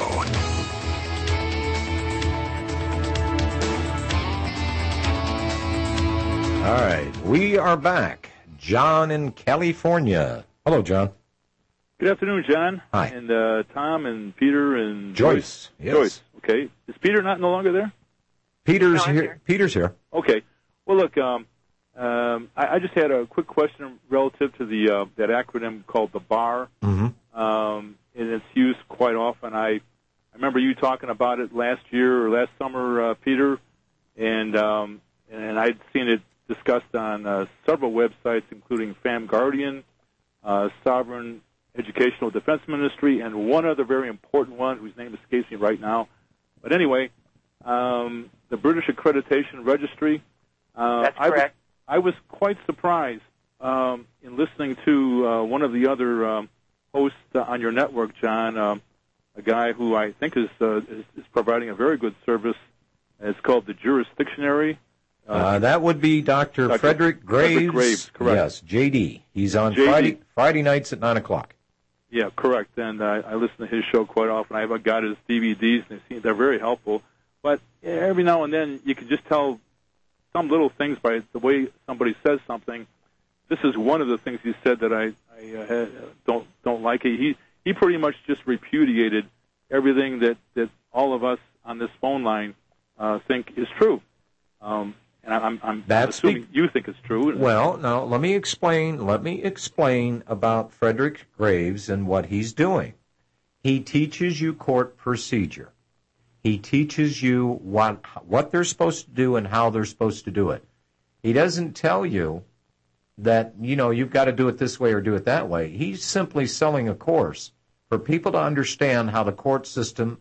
Speaker 2: All right, we are back. John in California. Hello, John.
Speaker 24: Good afternoon, John.
Speaker 2: Hi.
Speaker 24: And uh, Tom and Peter and
Speaker 2: Joyce. Yes.
Speaker 24: Joyce. Okay. Is Peter not no longer there?
Speaker 2: Peter's no, here. here. Peter's here.
Speaker 24: Okay. Well, look, um, um, I, I just had a quick question relative to the uh, that acronym called the BAR.
Speaker 2: Mm-hmm.
Speaker 24: Um, and it's used quite often. I, I remember you talking about it last year or last summer, uh, Peter, and um, and I'd seen it discussed on uh, several websites, including Fam Guardian, uh, Sovereign Educational Defense Ministry, and one other very important one whose name escapes me right now. But anyway, um, the British Accreditation Registry. Uh,
Speaker 20: That's
Speaker 24: I
Speaker 20: correct.
Speaker 24: Was, I was quite surprised um, in listening to uh, one of the other um, hosts uh, on your network, John, um, a guy who I think is, uh, is is providing a very good service. It's called the Jurisdictionary.
Speaker 2: Uh, uh, that would be Doctor
Speaker 24: Doctor
Speaker 2: Frederick Graves.
Speaker 24: Frederick Graves, correct.
Speaker 2: Yes, J D. He's on
Speaker 24: J D.
Speaker 2: Friday Friday nights at nine o'clock.
Speaker 24: Yeah, correct. And uh, I listen to his show quite often. I've got his D V Ds, and they seem, they're very helpful. But every now and then, you can just tell some little things by the way somebody says something. This is one of the things he said that I, I uh, don't don't like. He he pretty much just repudiated everything that, that all of us on this phone line uh, think is true. Um, and I'm, I'm
Speaker 2: That's
Speaker 24: assuming
Speaker 2: the,
Speaker 24: you think it's true.
Speaker 2: Well, no, let me explain. Let me explain about Frederick Graves and what he's doing. He teaches you court procedure. He teaches you what what they're supposed to do and how they're supposed to do it. He doesn't tell you that, you know, you've got to do it this way or do it that way. He's simply selling a course for people to understand how the court system,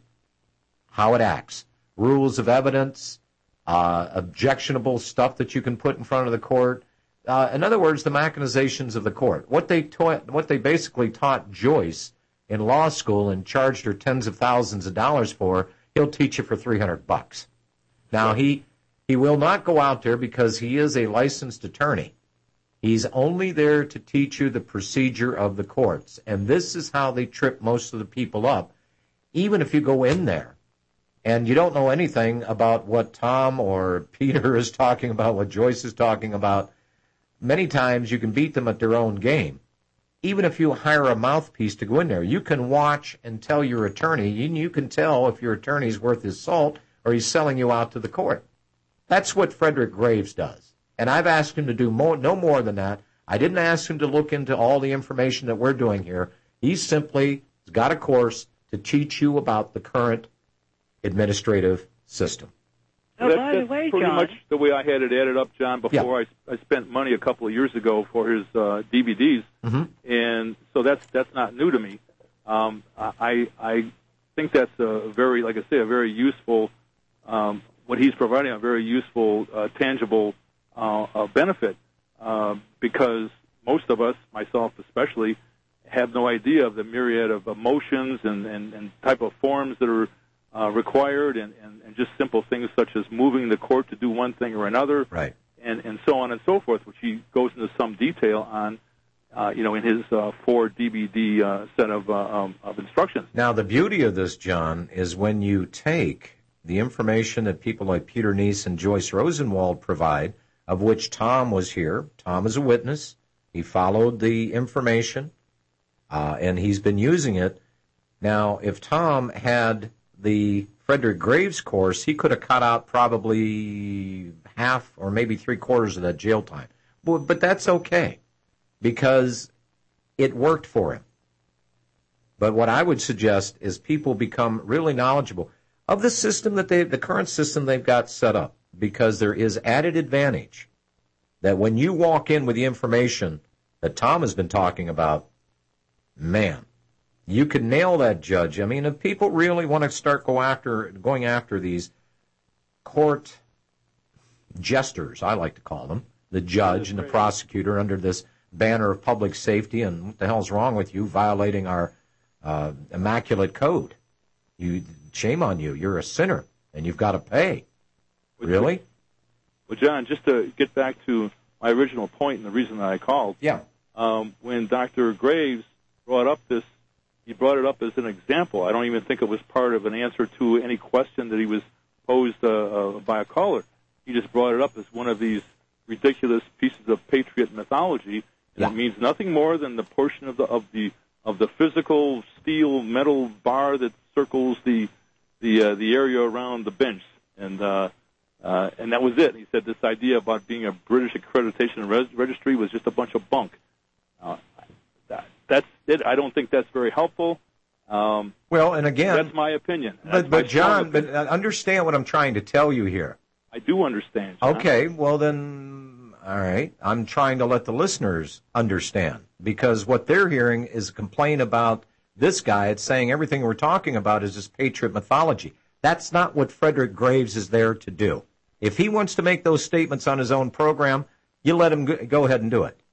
Speaker 2: how it acts, rules of evidence, uh, objectionable stuff that you can put in front of the court. Uh, in other words, the machinations of the court. What they taught, what they basically taught Joyce in law school and charged her tens of thousands of dollars for, he'll teach you for three hundred bucks. Now, he he will not go out there because he is a licensed attorney. He's only there to teach you the procedure of the courts. And this is how they trip most of the people up. Even if you go in there and you don't know anything about what Tom or Peter is talking about, what Joyce is talking about, many times you can beat them at their own game. Even if you hire a mouthpiece to go in there, you can watch and tell your attorney, and you can tell if your attorney's worth his salt or he's selling you out to the court. That's what Frederick Graves does. And I've asked him to do more, no more than that. I didn't ask him to look into all the information that we're doing here. He simply has got a course to teach you about the current administrative system.
Speaker 13: Oh,
Speaker 24: that's,
Speaker 13: by the
Speaker 24: that's
Speaker 13: way,
Speaker 24: pretty
Speaker 13: John.
Speaker 24: much the way I had it added up, John, before. I, I spent money a couple of years ago for his uh, D V Ds,
Speaker 2: mm-hmm.
Speaker 24: and so that's that's not new to me. Um, I I think that's a very, like I say, a very useful, um, what he's providing, a very useful, uh, tangible uh, uh, benefit, uh, because most of us, myself especially, have no idea of the myriad of emotions and, and, and type of forms that are uh, required, and, and, and just simple things such as moving the court to do one thing or another,
Speaker 2: right,
Speaker 24: and, and so on and so forth, which he goes into some detail on, uh, you know, in his uh, four D V D uh, set of, uh, um, of instructions.
Speaker 2: Now, the beauty of this, John, is when you take the information that people like Peter Neese and Joyce Rosenwald provide, of which Tom was here. Tom is a witness. He followed the information, uh, and he's been using it. Now, if Tom had the Frederick Graves course, he could have cut out probably half or maybe three quarters of that jail time. But, but that's okay, because it worked for him. But what I would suggest is people become really knowledgeable of the system that they, the current system they've got set up, because there is added advantage that when you walk in with the information that Tom has been talking about, man, you could nail that judge. I mean, if people really want to start go after, going after these court jesters, I like to call them, the judge and the prosecutor under this banner of public safety, and what the hell's wrong with you, violating our uh, immaculate code? You, shame on you. You're a sinner, and you've got to pay. Really?
Speaker 24: Well, John, just to get back to my original point and the reason that I called.
Speaker 2: Yeah.
Speaker 24: Um, when Doctor Graves brought up this, he brought it up as an example. I don't even think it was part of an answer to any question that he was posed uh, uh, by a caller. He just brought it up as one of these ridiculous pieces of patriot mythology, and
Speaker 2: yeah.
Speaker 24: it means nothing more than the portion of the of the of the physical steel metal bar that circles the the uh, the area around the bench, and uh, uh, and that was it. He said this idea about being a British accreditation res- registry was just a bunch of bunk. Uh, that, that's it. I don't think that's very helpful. Um,
Speaker 2: well, and again,
Speaker 24: that's my opinion.
Speaker 2: But, but John, but understand what I'm trying to tell you here.
Speaker 24: I do understand, John.
Speaker 2: Okay, well then, all right. I'm trying to let the listeners understand, because what they're hearing is a complaint about this guy. It's saying everything we're talking about is just patriot mythology. That's not what Frederick Graves is there to do. If he wants to make those statements on his own program, you let him go ahead and do it.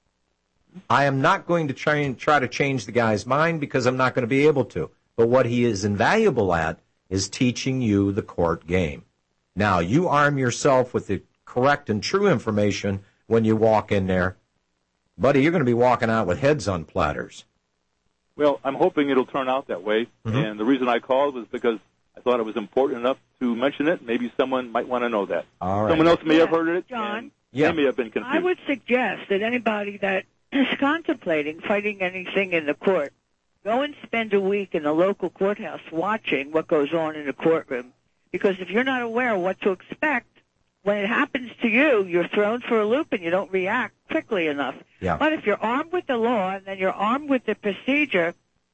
Speaker 2: I am not going to try and try to change the guy's mind, because I'm not going to be able to. But what he is invaluable at is teaching you the court game. Now, you arm yourself with the correct and true information when you walk in there. Buddy, you're going to be walking out with heads on platters.
Speaker 24: Well, I'm hoping it'll turn out that way.
Speaker 2: Mm-hmm.
Speaker 24: And the reason I called was because I thought it was important enough to mention it. Maybe someone might want to know that.
Speaker 2: All right.
Speaker 24: Someone else may
Speaker 13: yeah,
Speaker 24: have heard it.
Speaker 13: John,
Speaker 24: yeah. They may have been confused.
Speaker 13: I would suggest that anybody that is contemplating fighting anything in the court, go and spend a week in the local courthouse watching what goes on in the courtroom. Because if you're not aware of what to expect, when it happens to you, you're thrown for a loop and you don't react quickly enough.
Speaker 2: Yeah.
Speaker 13: But if you're armed with the law and then you're armed with the procedure,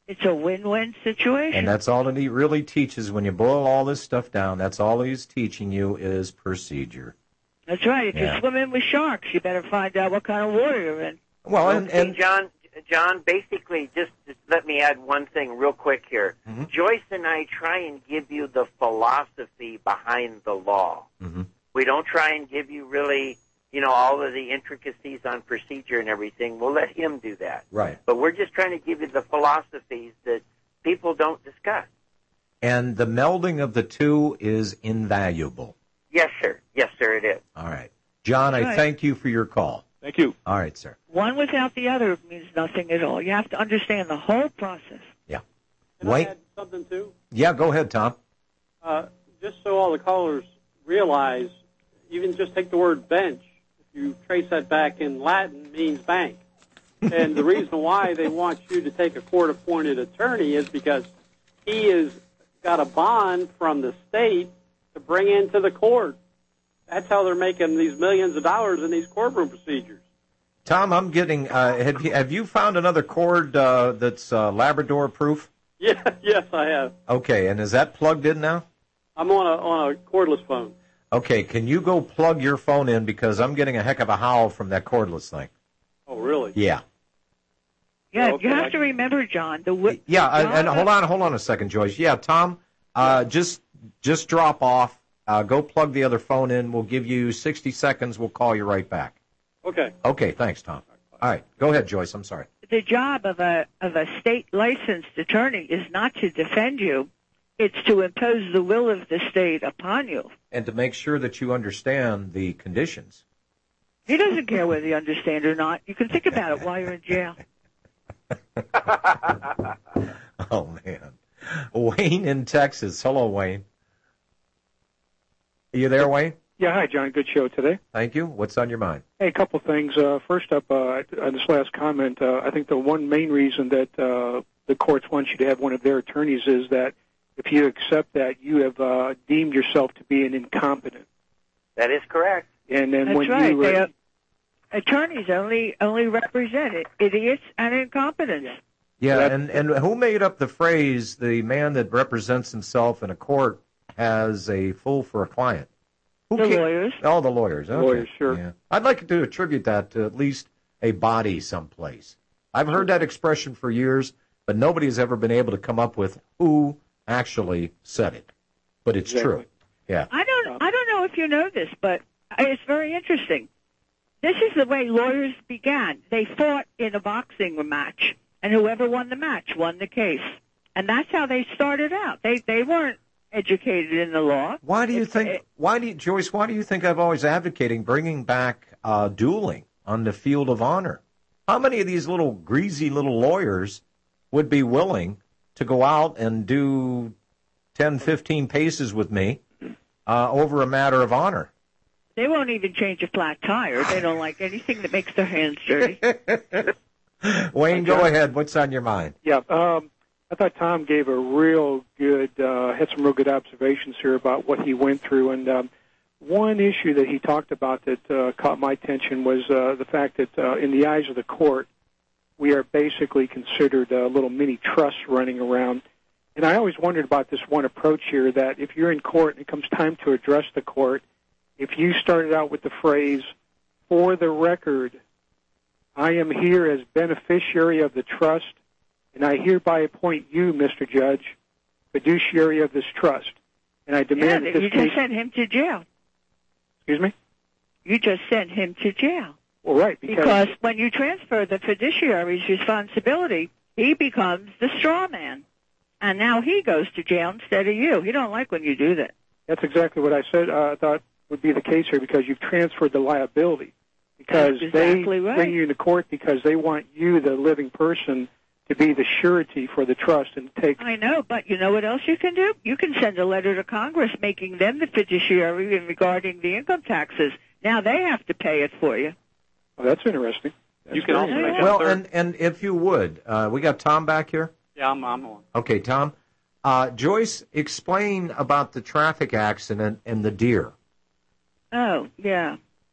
Speaker 13: It's a win-win situation.
Speaker 2: And that's all that he really teaches when you boil all this stuff down. That's all he's teaching you is procedure.
Speaker 13: That's right. If
Speaker 2: Yeah.
Speaker 13: you swim in with sharks, you better find out what kind of water you're in.
Speaker 2: Well,
Speaker 20: Well,
Speaker 2: and,
Speaker 20: see,
Speaker 2: and
Speaker 20: John, John, basically, just, just let me add one thing real quick here.
Speaker 2: Mhm.
Speaker 20: Joyce and I try and give you the philosophy behind the law.
Speaker 2: Mhm.
Speaker 20: We don't try and give you really, you know, all of the intricacies on procedure and everything. We'll let him do that.
Speaker 2: right.
Speaker 20: But we're just trying to give you the philosophies that people don't discuss.
Speaker 2: And the melding of the two is invaluable.
Speaker 20: Yes, sir. Yes, sir, it is.
Speaker 2: All right. John, I
Speaker 13: Right.
Speaker 2: thank you for your call.
Speaker 24: Thank you.
Speaker 2: All right, sir.
Speaker 13: One without the other means nothing at all. You have to understand the whole process.
Speaker 2: Yeah.
Speaker 3: Can
Speaker 2: Wait.
Speaker 3: I add something too?
Speaker 2: Yeah, go ahead, Tom.
Speaker 3: Uh, just so all the callers realize, even just take the word bench. If you trace that back in Latin, means bank. And the reason why they want you to take a court-appointed attorney is because he has got a bond from the state to bring into the court. That's how they're making these millions of dollars in these courtroom procedures.
Speaker 2: Tom, I'm getting. Uh, have you have you found another cord uh, that's uh, Labrador proof?
Speaker 3: Yeah, yes, I have.
Speaker 2: Okay, and is that plugged in now?
Speaker 3: I'm on a on a cordless phone.
Speaker 2: Okay, can you go plug your phone in because I'm getting a heck of a howl from that cordless thing.
Speaker 3: Oh, really?
Speaker 2: Yeah.
Speaker 13: Yeah,
Speaker 3: Okay,
Speaker 13: you have
Speaker 3: I-
Speaker 13: to remember, John. The wi-
Speaker 2: Yeah, and, and
Speaker 13: John-
Speaker 2: hold on, hold on a second, Joyce. Yeah, Tom, uh, just just drop off. Uh, go plug the other phone in. We'll give you sixty seconds. We'll call you right back.
Speaker 3: Okay.
Speaker 2: Okay, thanks, Tom. All right, go ahead, Joyce. I'm sorry.
Speaker 13: The job of a of a state licensed attorney is not to defend you; it's to impose the will of the state upon you.
Speaker 2: And to make sure that you understand the conditions.
Speaker 13: He doesn't care whether you understand or not. You can think about it while you're in jail.
Speaker 2: Oh, man. Wayne in Texas. Hello, Wayne. Are you there, Wayne?
Speaker 1: Yeah, hi, John. Good show today.
Speaker 2: Thank you. What's on your mind?
Speaker 1: Hey, a couple things. Uh, first up, uh, on this last comment, uh, I think the one main reason that uh, the courts want you to have one of their attorneys is that if you accept that, you have uh, deemed yourself to be an incompetent.
Speaker 20: That is correct.
Speaker 1: And then
Speaker 13: That's
Speaker 1: when
Speaker 13: right.
Speaker 1: you
Speaker 13: They
Speaker 1: uh,
Speaker 13: are, attorneys only only represent idiots and incompetents.
Speaker 2: Yeah, and, and who made up the phrase, the man that represents himself in a court has a fool for a client? Who
Speaker 13: The
Speaker 2: ca-
Speaker 13: lawyers.
Speaker 2: Oh, the lawyers. Okay.
Speaker 1: Lawyers, sure.
Speaker 2: Yeah. I'd like to attribute that to at least a body someplace. I've heard that expression for years, but nobody has ever been able to come up with who actually said it. But it's
Speaker 1: Exactly.
Speaker 2: true. Yeah.
Speaker 13: I don't I don't know if you know this, but it's very interesting. This is the way lawyers began. They fought in a boxing match, and whoever won the match won the case. And that's how they started out. They they weren't educated in the law.
Speaker 2: Why do you think? Why do you, Joyce? Why do you think I've always advocating bringing back uh, dueling on the field of honor? How many of these little greasy little lawyers would be willing to go out and do ten, fifteen paces with me uh, over a matter of honor?
Speaker 13: They won't even change a flat tire. They don't like anything that makes their hands dirty.
Speaker 2: Wayne, go ahead. What's on your mind?
Speaker 1: Yeah, um, I thought Tom gave a real good, uh, had some real good observations here about what he went through. And um, one issue that he talked about that uh, caught my attention was uh, the fact that uh, in the eyes of the court, we are basically considered a little mini trusts running around. And I always wondered about this one approach here, that if you're in court and it comes time to address the court, if you started out with the phrase, "For the record, I am here as beneficiary of the trust, and I hereby appoint you, Mister Judge, fiduciary of this trust, and I
Speaker 13: Yeah,
Speaker 1: demand that
Speaker 13: you
Speaker 1: this
Speaker 13: just
Speaker 1: case..."
Speaker 13: sent him to jail.
Speaker 1: Excuse me?
Speaker 13: You just sent him to jail.
Speaker 1: Well, right, because...
Speaker 13: Because when you transfer the fiduciary's responsibility, he becomes the straw man. And now he goes to jail instead of you. He don't like when you do that.
Speaker 1: That's exactly what I said. Uh, I thought would be the case here, because you've transferred the liability. Because
Speaker 13: That's
Speaker 1: they
Speaker 13: exactly right.
Speaker 1: bring you into court because they want you, the living person, to be the surety for the trust and take...
Speaker 13: I know, but you know what else you can do? You can send a letter to Congress making them the fiduciary in regarding the income taxes. Now they have to pay it for you.
Speaker 1: Well, that's interesting. That's
Speaker 3: You can also
Speaker 1: very
Speaker 3: make
Speaker 2: Well,
Speaker 3: a third.
Speaker 2: and, and if you would, uh, we got Tom back here?
Speaker 3: Yeah, I'm, I'm on.
Speaker 2: Okay, Tom. Uh, Joyce, explain about the traffic accident and the deer.
Speaker 13: Oh, yeah.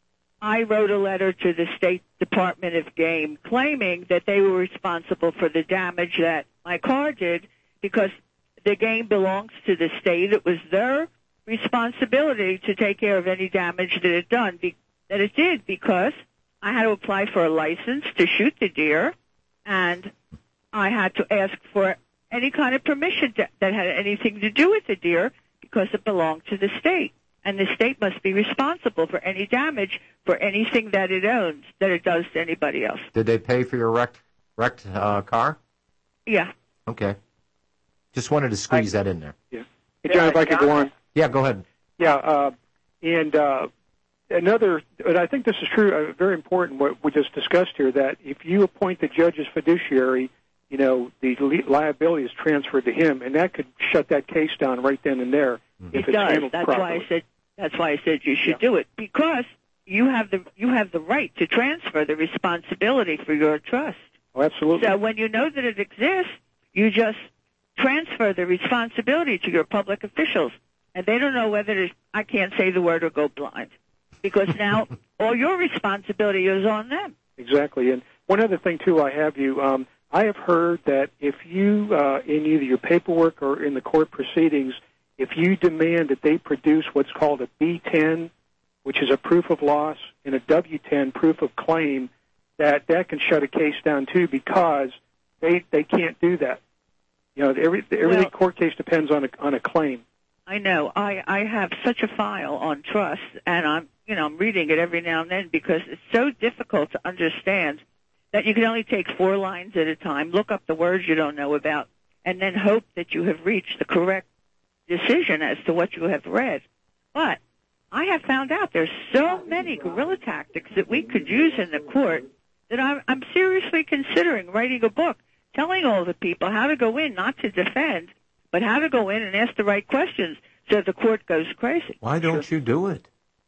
Speaker 13: I wrote a letter to the State Department of Game claiming that they were responsible for the damage that my car did because the game belongs to the state. It was their responsibility to take care of any damage that it done, be, that it did, because I had to apply for a license to shoot the deer, and I had to ask for any kind of permission to, that had anything to do with the deer because it belonged to the state. And the state must be responsible for any damage for anything that it owns, that it does to anybody else.
Speaker 2: Did they pay for your wrecked, wrecked uh, car?
Speaker 13: Yeah.
Speaker 2: Okay. Just wanted to squeeze I, that in there.
Speaker 1: Yeah. Hey, John, if I could go on.
Speaker 2: Yeah, go ahead.
Speaker 1: Yeah, uh, and uh, another, and I think this is true, uh, very important, what we just discussed here, that if you appoint the judge as fiduciary, you know, the li- liability is transferred to him, and that could shut that case down right then and there.
Speaker 2: Mm-hmm.
Speaker 1: If
Speaker 13: it
Speaker 1: it's
Speaker 13: does.
Speaker 1: handled
Speaker 13: That's
Speaker 1: properly.
Speaker 13: why I said. That's why I said you should
Speaker 1: Yeah.
Speaker 13: do it, because you have the you have the right to transfer the responsibility for your trust.
Speaker 1: Oh, absolutely.
Speaker 13: So when you know that it exists, you just transfer the responsibility to your public officials, and they don't know whether to, I can't say the word or go blind, because now all your responsibility is on them.
Speaker 1: Exactly. And one other thing, too, I have you, um, I have heard that if you, uh, in either your paperwork or in the court proceedings, if you demand that they produce what's called a B ten, which is a proof of loss, and a W ten, proof of claim, that that can shut a case down, too, because they they can't do that. You know, every every
Speaker 13: Well,
Speaker 1: court case depends on a on a claim.
Speaker 13: I know. I, I have such a file on trust, and I'm you know I'm reading it every now and then because it's so difficult to understand that you can only take four lines at a time, look up the words you don't know about, and then hope that you have reached the correct decision as to what you have read. But I have found out there's so many guerrilla tactics that we could use in the court that I'm, I'm seriously considering writing a book telling all the people how to go in, not to defend, but how to go in and ask the right questions so the court goes crazy.
Speaker 2: Why don't you do it?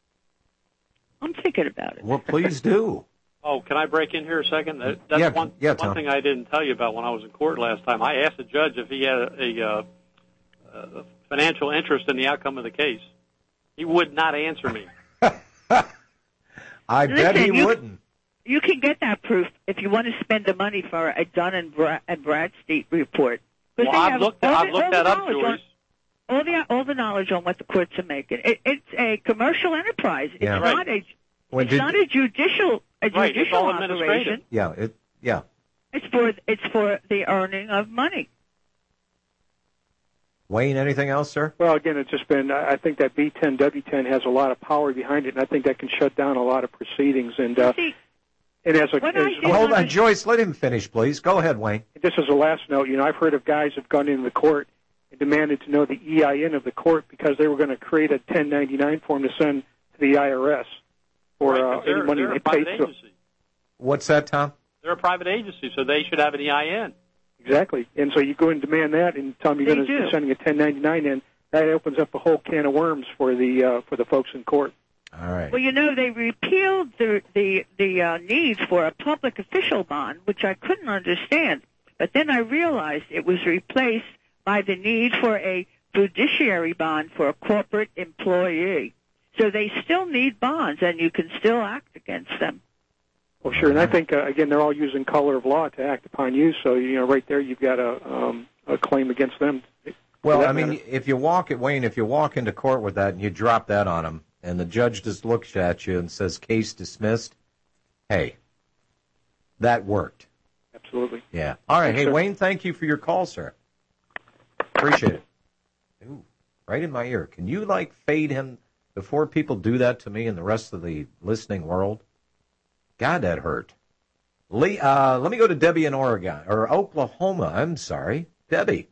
Speaker 13: I'm thinking about it.
Speaker 2: Well, please do.
Speaker 3: Oh, can I break in here a second? That- That's
Speaker 2: Yeah,
Speaker 3: one,
Speaker 2: yeah,
Speaker 3: one
Speaker 2: Tom.
Speaker 3: thing I didn't tell you about when I was in court last time. I asked the judge if he had a, a, uh, a financial interest in the outcome of the case. He would not answer me.
Speaker 2: I bet he
Speaker 13: Listen, you-
Speaker 2: wouldn't.
Speaker 13: You can get that proof if you want to spend the money for a Dun and, Bra- and Bradstreet report. 'Cause
Speaker 3: Well,
Speaker 13: they
Speaker 3: I've
Speaker 13: have
Speaker 3: looked,
Speaker 13: all
Speaker 3: I've
Speaker 13: the-
Speaker 3: looked
Speaker 13: all
Speaker 3: that
Speaker 13: the
Speaker 3: up,
Speaker 13: knowledge
Speaker 3: Joyce.
Speaker 13: on- All the all the knowledge on what the courts are making. It, it's a commercial enterprise. It's
Speaker 2: Yeah.
Speaker 13: not a
Speaker 2: When
Speaker 13: it's
Speaker 2: did-
Speaker 13: not a judicial a
Speaker 3: Right, it's
Speaker 13: judicial
Speaker 3: all
Speaker 13: operation.
Speaker 3: administrative.
Speaker 2: Yeah, it. Yeah.
Speaker 13: It's for it's for the earning of money.
Speaker 2: Wayne, anything else, sir?
Speaker 1: Well, again, it's just been, I think that B ten, W ten has a lot of power behind it, and I think that can shut down a lot of proceedings. And, uh,
Speaker 13: See,
Speaker 1: and as a,
Speaker 13: when
Speaker 1: as,
Speaker 13: I did
Speaker 2: Hold on,
Speaker 13: under-
Speaker 2: Joyce. Let him finish, please. Go ahead, Wayne.
Speaker 1: just as a last note, you know, I've heard of guys who've gone into the court and demanded to know the E I N of the court because they were going to create a ten ninety-nine form to send to the I R S for
Speaker 3: Right,
Speaker 1: uh,
Speaker 3: but they're,
Speaker 1: any money
Speaker 3: they're
Speaker 1: they
Speaker 3: a private
Speaker 1: paid. So,
Speaker 3: agency.
Speaker 2: What's that, Tom?
Speaker 3: They're a private agency, so they should have an E I N.
Speaker 1: exactly. And so you go and demand that and tell them you're
Speaker 13: They
Speaker 1: going to
Speaker 13: do.
Speaker 1: be sending a ten ninety-nine in. That opens up a whole can of worms for the uh, for the folks in court.
Speaker 2: All right.
Speaker 13: Well, you know, they repealed the the the uh, need for a public official bond, which I couldn't understand. But then I realized it was replaced by the need for a fiduciary bond for a corporate employee. So they still need bonds, and you can still act against them.
Speaker 1: Well, sure. And I think, uh, again, they're all using color of law to act upon you. So, you know, right there you've got a, um, a claim against them.
Speaker 2: Well,
Speaker 1: that
Speaker 2: I mean,
Speaker 1: matter.
Speaker 2: if you walk it, Wayne, if you walk into court with that and you drop that on him, and the judge just looks at you and says, case dismissed, hey, that worked.
Speaker 1: Absolutely.
Speaker 2: Yeah. All right.
Speaker 1: Thanks,
Speaker 2: Hey,
Speaker 1: sir.
Speaker 2: Wayne, thank you for your call, sir. Appreciate it. Ooh, right in my ear. Can you, like, fade him before people do that to me and the rest of the listening world? God, that hurt. Lee, uh, let me go to Debbie in Oregon, or Oklahoma. I'm sorry. Debbie.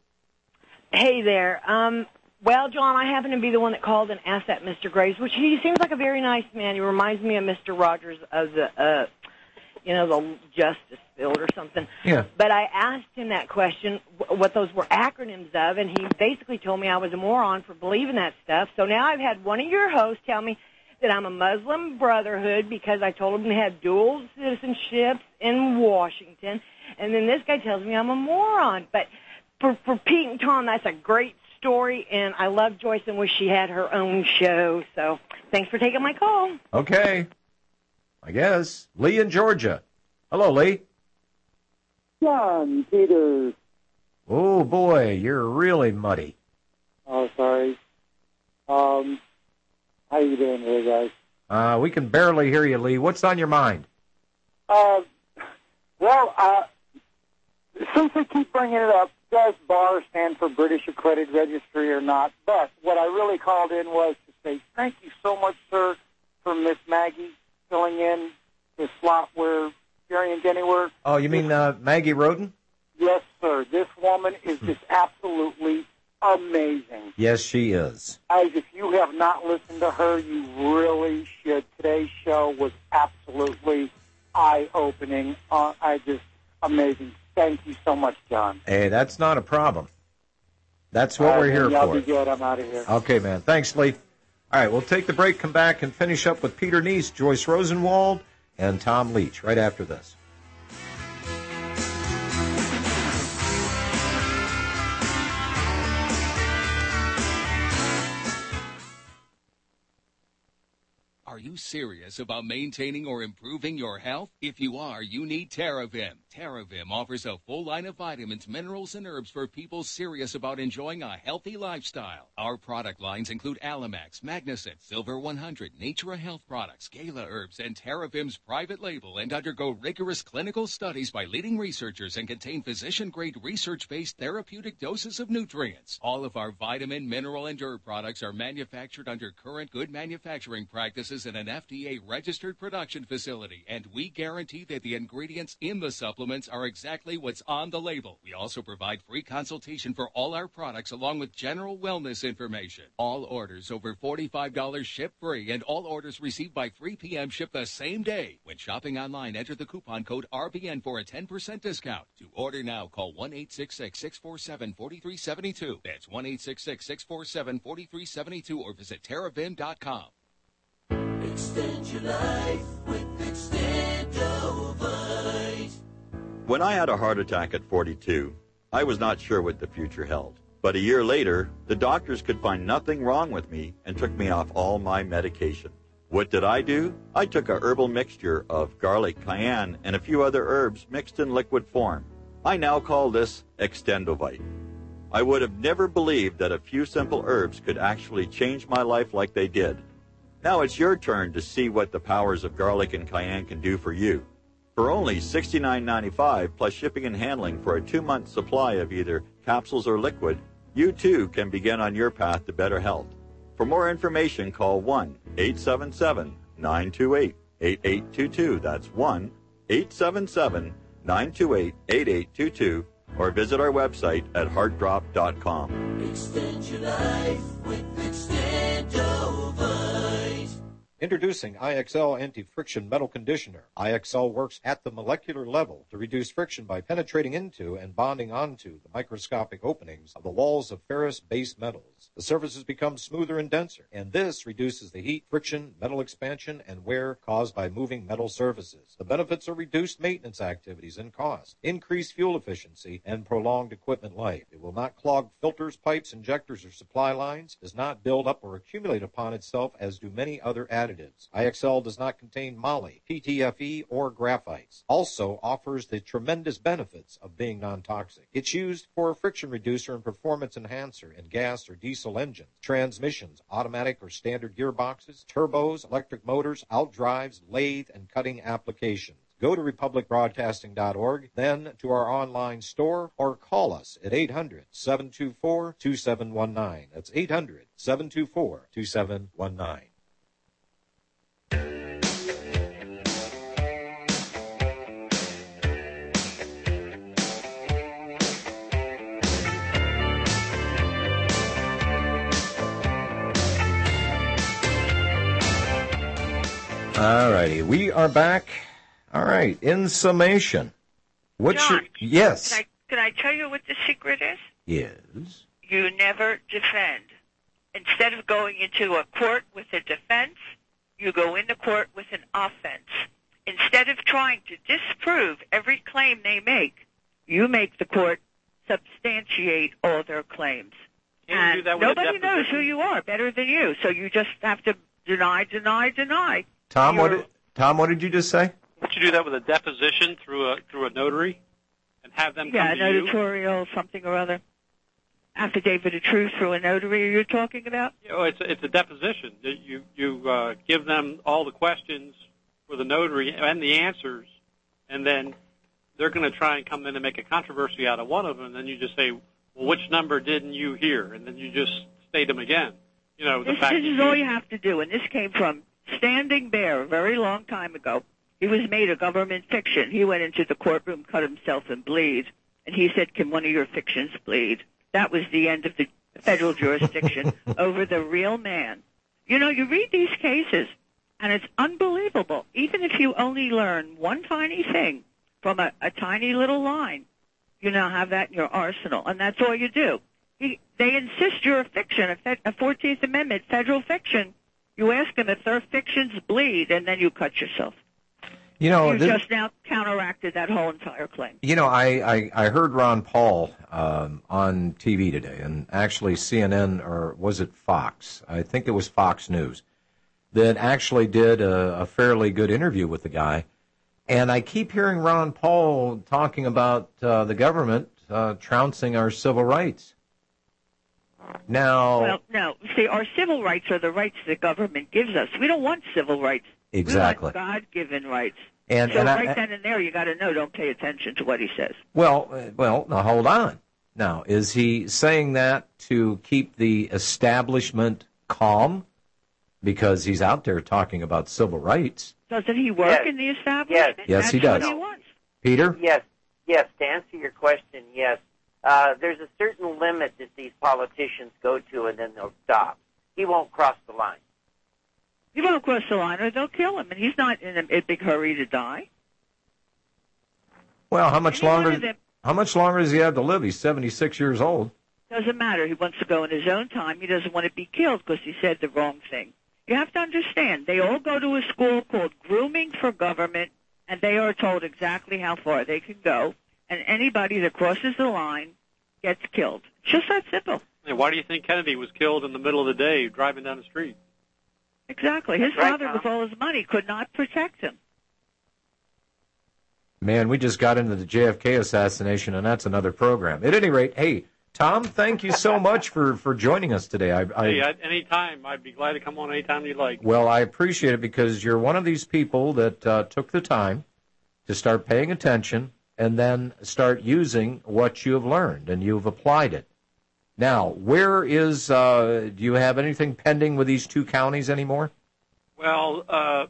Speaker 4: Hey there. Um, well, John, I happen to be the one that called and asked that Mister Graves, which he seems like a very nice man. He reminds me of Mister Rogers of the, uh, you know, the Justice Field or something.
Speaker 2: Yeah.
Speaker 4: But I asked him that question, wh- what those were acronyms of, and he basically told me I was a moron for believing that stuff. So now I've had one of your hosts tell me that I'm a Muslim Brotherhood because I told him to have dual citizenships in Washington, and then this guy tells me I'm a moron. But for, for Pete and Tom, that's a great story, and I love Joyce and wish she had her own show. So thanks for taking my call.
Speaker 2: Okay. I guess. Lee in Georgia. Hello, Lee.
Speaker 5: John Peters.
Speaker 2: Oh, boy, you're really muddy.
Speaker 5: Oh, sorry. Um, how you doing today, guys?
Speaker 2: Uh, we can barely hear you, Lee. What's on your mind?
Speaker 5: Uh, well, uh, since they keep bringing it up, does B A R stand for British Accredited Registry or not? But what I really called in was to say thank you so much, sir, for Miss Maggie filling in the slot where Jerry and Denny were.
Speaker 2: Oh, you mean uh, Maggie Roden?
Speaker 5: Yes, sir. This woman is just absolutely amazing.
Speaker 2: Yes, she is.
Speaker 5: Guys, if you have not listened to her, you really should. Today's show was absolutely eye-opening. Uh, I just, amazing. Thank you so much, John.
Speaker 2: Hey, that's not a problem. That's what
Speaker 5: All
Speaker 2: we're
Speaker 5: right,
Speaker 2: here
Speaker 5: y'all
Speaker 2: for.
Speaker 5: be good. I'm out of here.
Speaker 2: Okay, man. Thanks, Lee. All right, we'll take the break, come back, and finish up with Peter Neese, Joyce Rosenwald, and Tom Leach right after this.
Speaker 8: Are you serious about maintaining or improving your health? If you are, you need TerraVim. TerraVim offers a full line of vitamins, minerals, and herbs for people serious about enjoying a healthy lifestyle. Our product lines include Alamax, Magnicet, Silver one hundred, Natura Health Products, Gala Herbs, and TerraVim's private label, and undergo rigorous clinical studies by leading researchers and contain physician-grade research-based therapeutic doses of nutrients. All of our vitamin, mineral, and herb products are manufactured under current good manufacturing practices in an F D A-registered production facility, and we guarantee that the ingredients in the supplements are exactly what's on the label. We also provide free consultation for all our products along with general wellness information. All orders over forty-five dollars ship free, and all orders received by three p.m. ship the same day. When shopping online, enter the coupon code R B N for a ten percent discount. To order now, call one eight six six, six four seven, four three seven two. That's one eight six six, six four seven, four three seven two or visit terravim dot com.
Speaker 9: Extend your life with Extendovite.
Speaker 10: When I had a heart attack at forty-two, I was not sure what the future held. But a year later, the doctors could find nothing wrong with me and took me off all my medication. What did I do? I took a herbal mixture of garlic, cayenne, and a few other herbs mixed in liquid form. I now call this Extendovite. I would have never believed that a few simple herbs could actually change my life like they did. Now it's your turn to see what the powers of garlic and cayenne can do for you. For only sixty-nine ninety-five plus shipping and handling for a two-month supply of either capsules or liquid, you too can begin on your path to better health. For more information, call one eight seven seven, nine two eight, eight eight two two. That's one eight seven seven, nine two eight, eight eight two two, or visit our website at heart drop dot com.
Speaker 9: Extend your life with Extendovite.
Speaker 2: Introducing I X L Anti-Friction Metal Conditioner. I X L works at the molecular level to reduce friction by penetrating into and bonding onto the microscopic openings of the walls of ferrous-based metals. The surfaces become smoother and denser, and this reduces the heat, friction, metal expansion, and wear caused by moving metal surfaces. The benefits are reduced maintenance activities and cost, increased fuel efficiency, and prolonged equipment life. It will not clog filters, pipes, injectors, or supply lines, does not build up or accumulate upon itself as do many other additives. I X L does not contain moly, P T F E, or graphites. Also offers the tremendous benefits of being non-toxic. It's used for a friction reducer and performance enhancer in gas or diesel engines, transmissions, automatic or standard gearboxes, turbos, electric motors, outdrives, lathe, and cutting applications. Go to republic broadcasting dot org, then to our online store, or call us at eight hundred, seven two four, two seven one nine. That's eight hundred, seven two four, two seven one nine. All righty, we are back. All right, in summation, what's
Speaker 13: John,
Speaker 2: your... Yes.
Speaker 13: Can I, can I tell you what the secret is?
Speaker 2: Yes.
Speaker 13: You never defend. Instead of going into a court with a defense, you go into court with an offense. Instead of trying to disprove every claim they make, you make the court substantiate all their claims.
Speaker 3: Can you
Speaker 13: and
Speaker 3: do that with a
Speaker 13: nobody knows
Speaker 3: deposition?
Speaker 13: who you are better than you, so you just have to deny, deny, deny.
Speaker 2: Tom, what, Tom, what did you just say?
Speaker 7: Can't you do that with a deposition through a through a notary, and have them
Speaker 13: Yeah,
Speaker 7: come to you?
Speaker 13: notarial something or other. Affidavit of truth through a notary. Are you talking about?
Speaker 7: You know, it's a, it's a deposition. You you uh, give them all the questions for the notary and the answers, and then they're going to try and come in and make a controversy out of one of them. And then you just say, "Well, which number didn't you hear?" And then you just state them again. You know, the
Speaker 13: This,
Speaker 7: fact
Speaker 13: this
Speaker 7: that
Speaker 13: is
Speaker 7: you-
Speaker 13: all you have to do, and this came from Standing Bear a very long time ago. He was made a government fiction. He went into the courtroom, cut himself, and bleed. And he said, "Can one of your fictions bleed?" That was the end of the federal jurisdiction over the real man. You know, you read these cases, and it's unbelievable. Even if you only learn one tiny thing from a, a tiny little line, you now have that in your arsenal, and that's all you do. He, they insist you're a fiction, a, fe- a fourteenth Amendment federal fiction. You ask them if their fictions bleed, and then you cut yourself.
Speaker 2: You know,
Speaker 13: you
Speaker 2: this-
Speaker 13: just now counteracted that whole entire claim.
Speaker 2: You know, I, I, I heard Ron Paul um, on T V today, and actually C N N, or was it Fox? I think it was Fox News, that actually did a, a fairly good interview with the guy. And I keep hearing Ron Paul talking about uh, the government uh, trouncing our civil rights. Now,
Speaker 13: Well, no. See, our civil rights are the rights the government gives us. We don't want civil rights.
Speaker 2: Exactly.
Speaker 13: We want God-given rights.
Speaker 2: And-
Speaker 13: so
Speaker 2: and I-
Speaker 13: right then and there, you got to know, don't pay attention to what he says.
Speaker 2: well, uh, well, now hold on. Now, is he saying that to keep the establishment calm? Because he's out there talking about civil rights.
Speaker 13: Doesn't he work
Speaker 20: Yes.
Speaker 13: in the establishment?
Speaker 20: Yes.
Speaker 2: Yes, he
Speaker 13: That's
Speaker 2: does.
Speaker 13: What he wants.
Speaker 2: Peter?
Speaker 20: Yes, yes. To answer your question, yes. Uh, there's a certain limit that these politicians go to, and then they'll stop. He won't cross the line.
Speaker 13: He won't cross the line, or they'll kill him, and he's not in a, a big hurry to die.
Speaker 2: Well, how much
Speaker 13: Any one
Speaker 2: longer?
Speaker 13: of them-
Speaker 2: How much longer does he have to live? He's seventy-six years old.
Speaker 13: Doesn't matter. He wants to go in his own time. He doesn't want to be killed because he said the wrong thing. You have to understand, they all go to a school called Grooming for Government, and they are told exactly how far they can go, and anybody that crosses the line gets killed. It's just that simple.
Speaker 7: And why do you think Kennedy was killed in the middle of the day driving down the street?
Speaker 13: Exactly. His
Speaker 7: Right,
Speaker 13: father,
Speaker 7: Tom.
Speaker 13: with all his money, could not protect him.
Speaker 2: Man, we just got into the J F K assassination, and that's another program. At any rate, hey, Tom, thank you so much for, for joining us today. I, I,
Speaker 7: Hey, at any time, I'd be glad to come on anytime you'd like.
Speaker 2: well, I appreciate it because you're one of these people that uh, took the time to start paying attention and then start using what you have learned, and you've applied it. Now, where is, uh, do you have anything pending with these two counties anymore?
Speaker 7: Well, uh,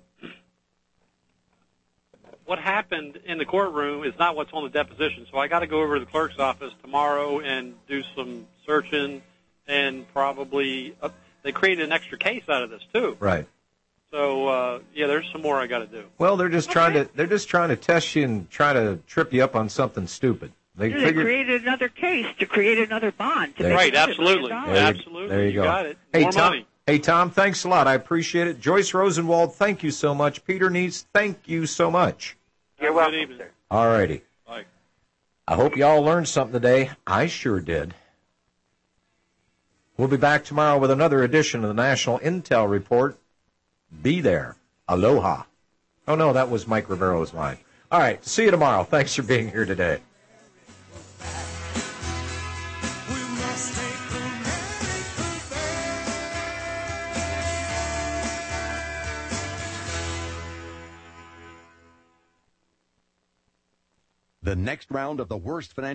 Speaker 7: what happened in the courtroom is not what's on the deposition. So I got to go over to the clerk's office tomorrow and do some searching, and probably uh, they created an extra case out of this too.
Speaker 2: Right.
Speaker 7: So uh, yeah, there's some more I got to do.
Speaker 2: Well, they're just trying to they're just trying to test you and try to trip you up on something stupid. They
Speaker 13: They
Speaker 2: figured.
Speaker 13: created another case to create another bond. To
Speaker 2: There-
Speaker 13: make
Speaker 7: Right,
Speaker 13: another
Speaker 7: absolutely,
Speaker 13: million
Speaker 2: There
Speaker 13: dollars.
Speaker 2: you-
Speaker 7: absolutely.
Speaker 2: There you,
Speaker 7: You
Speaker 2: go.
Speaker 7: got it.
Speaker 2: Hey
Speaker 7: More
Speaker 2: Tom.
Speaker 7: money.
Speaker 2: Hey Tom, thanks a lot. I appreciate it. Joyce Rosenwald, thank you so much. Peter Neese, thank you so much.
Speaker 20: You're welcome, sir.
Speaker 2: All righty.
Speaker 7: Bye.
Speaker 2: I hope you all learned something today. I sure did. We'll be back tomorrow with another edition of the National Intel Report. Be there. Aloha. Oh, no, that was Mike Rivero's line. All right, see you tomorrow. Thanks for being here today.
Speaker 11: The next round of the worst financial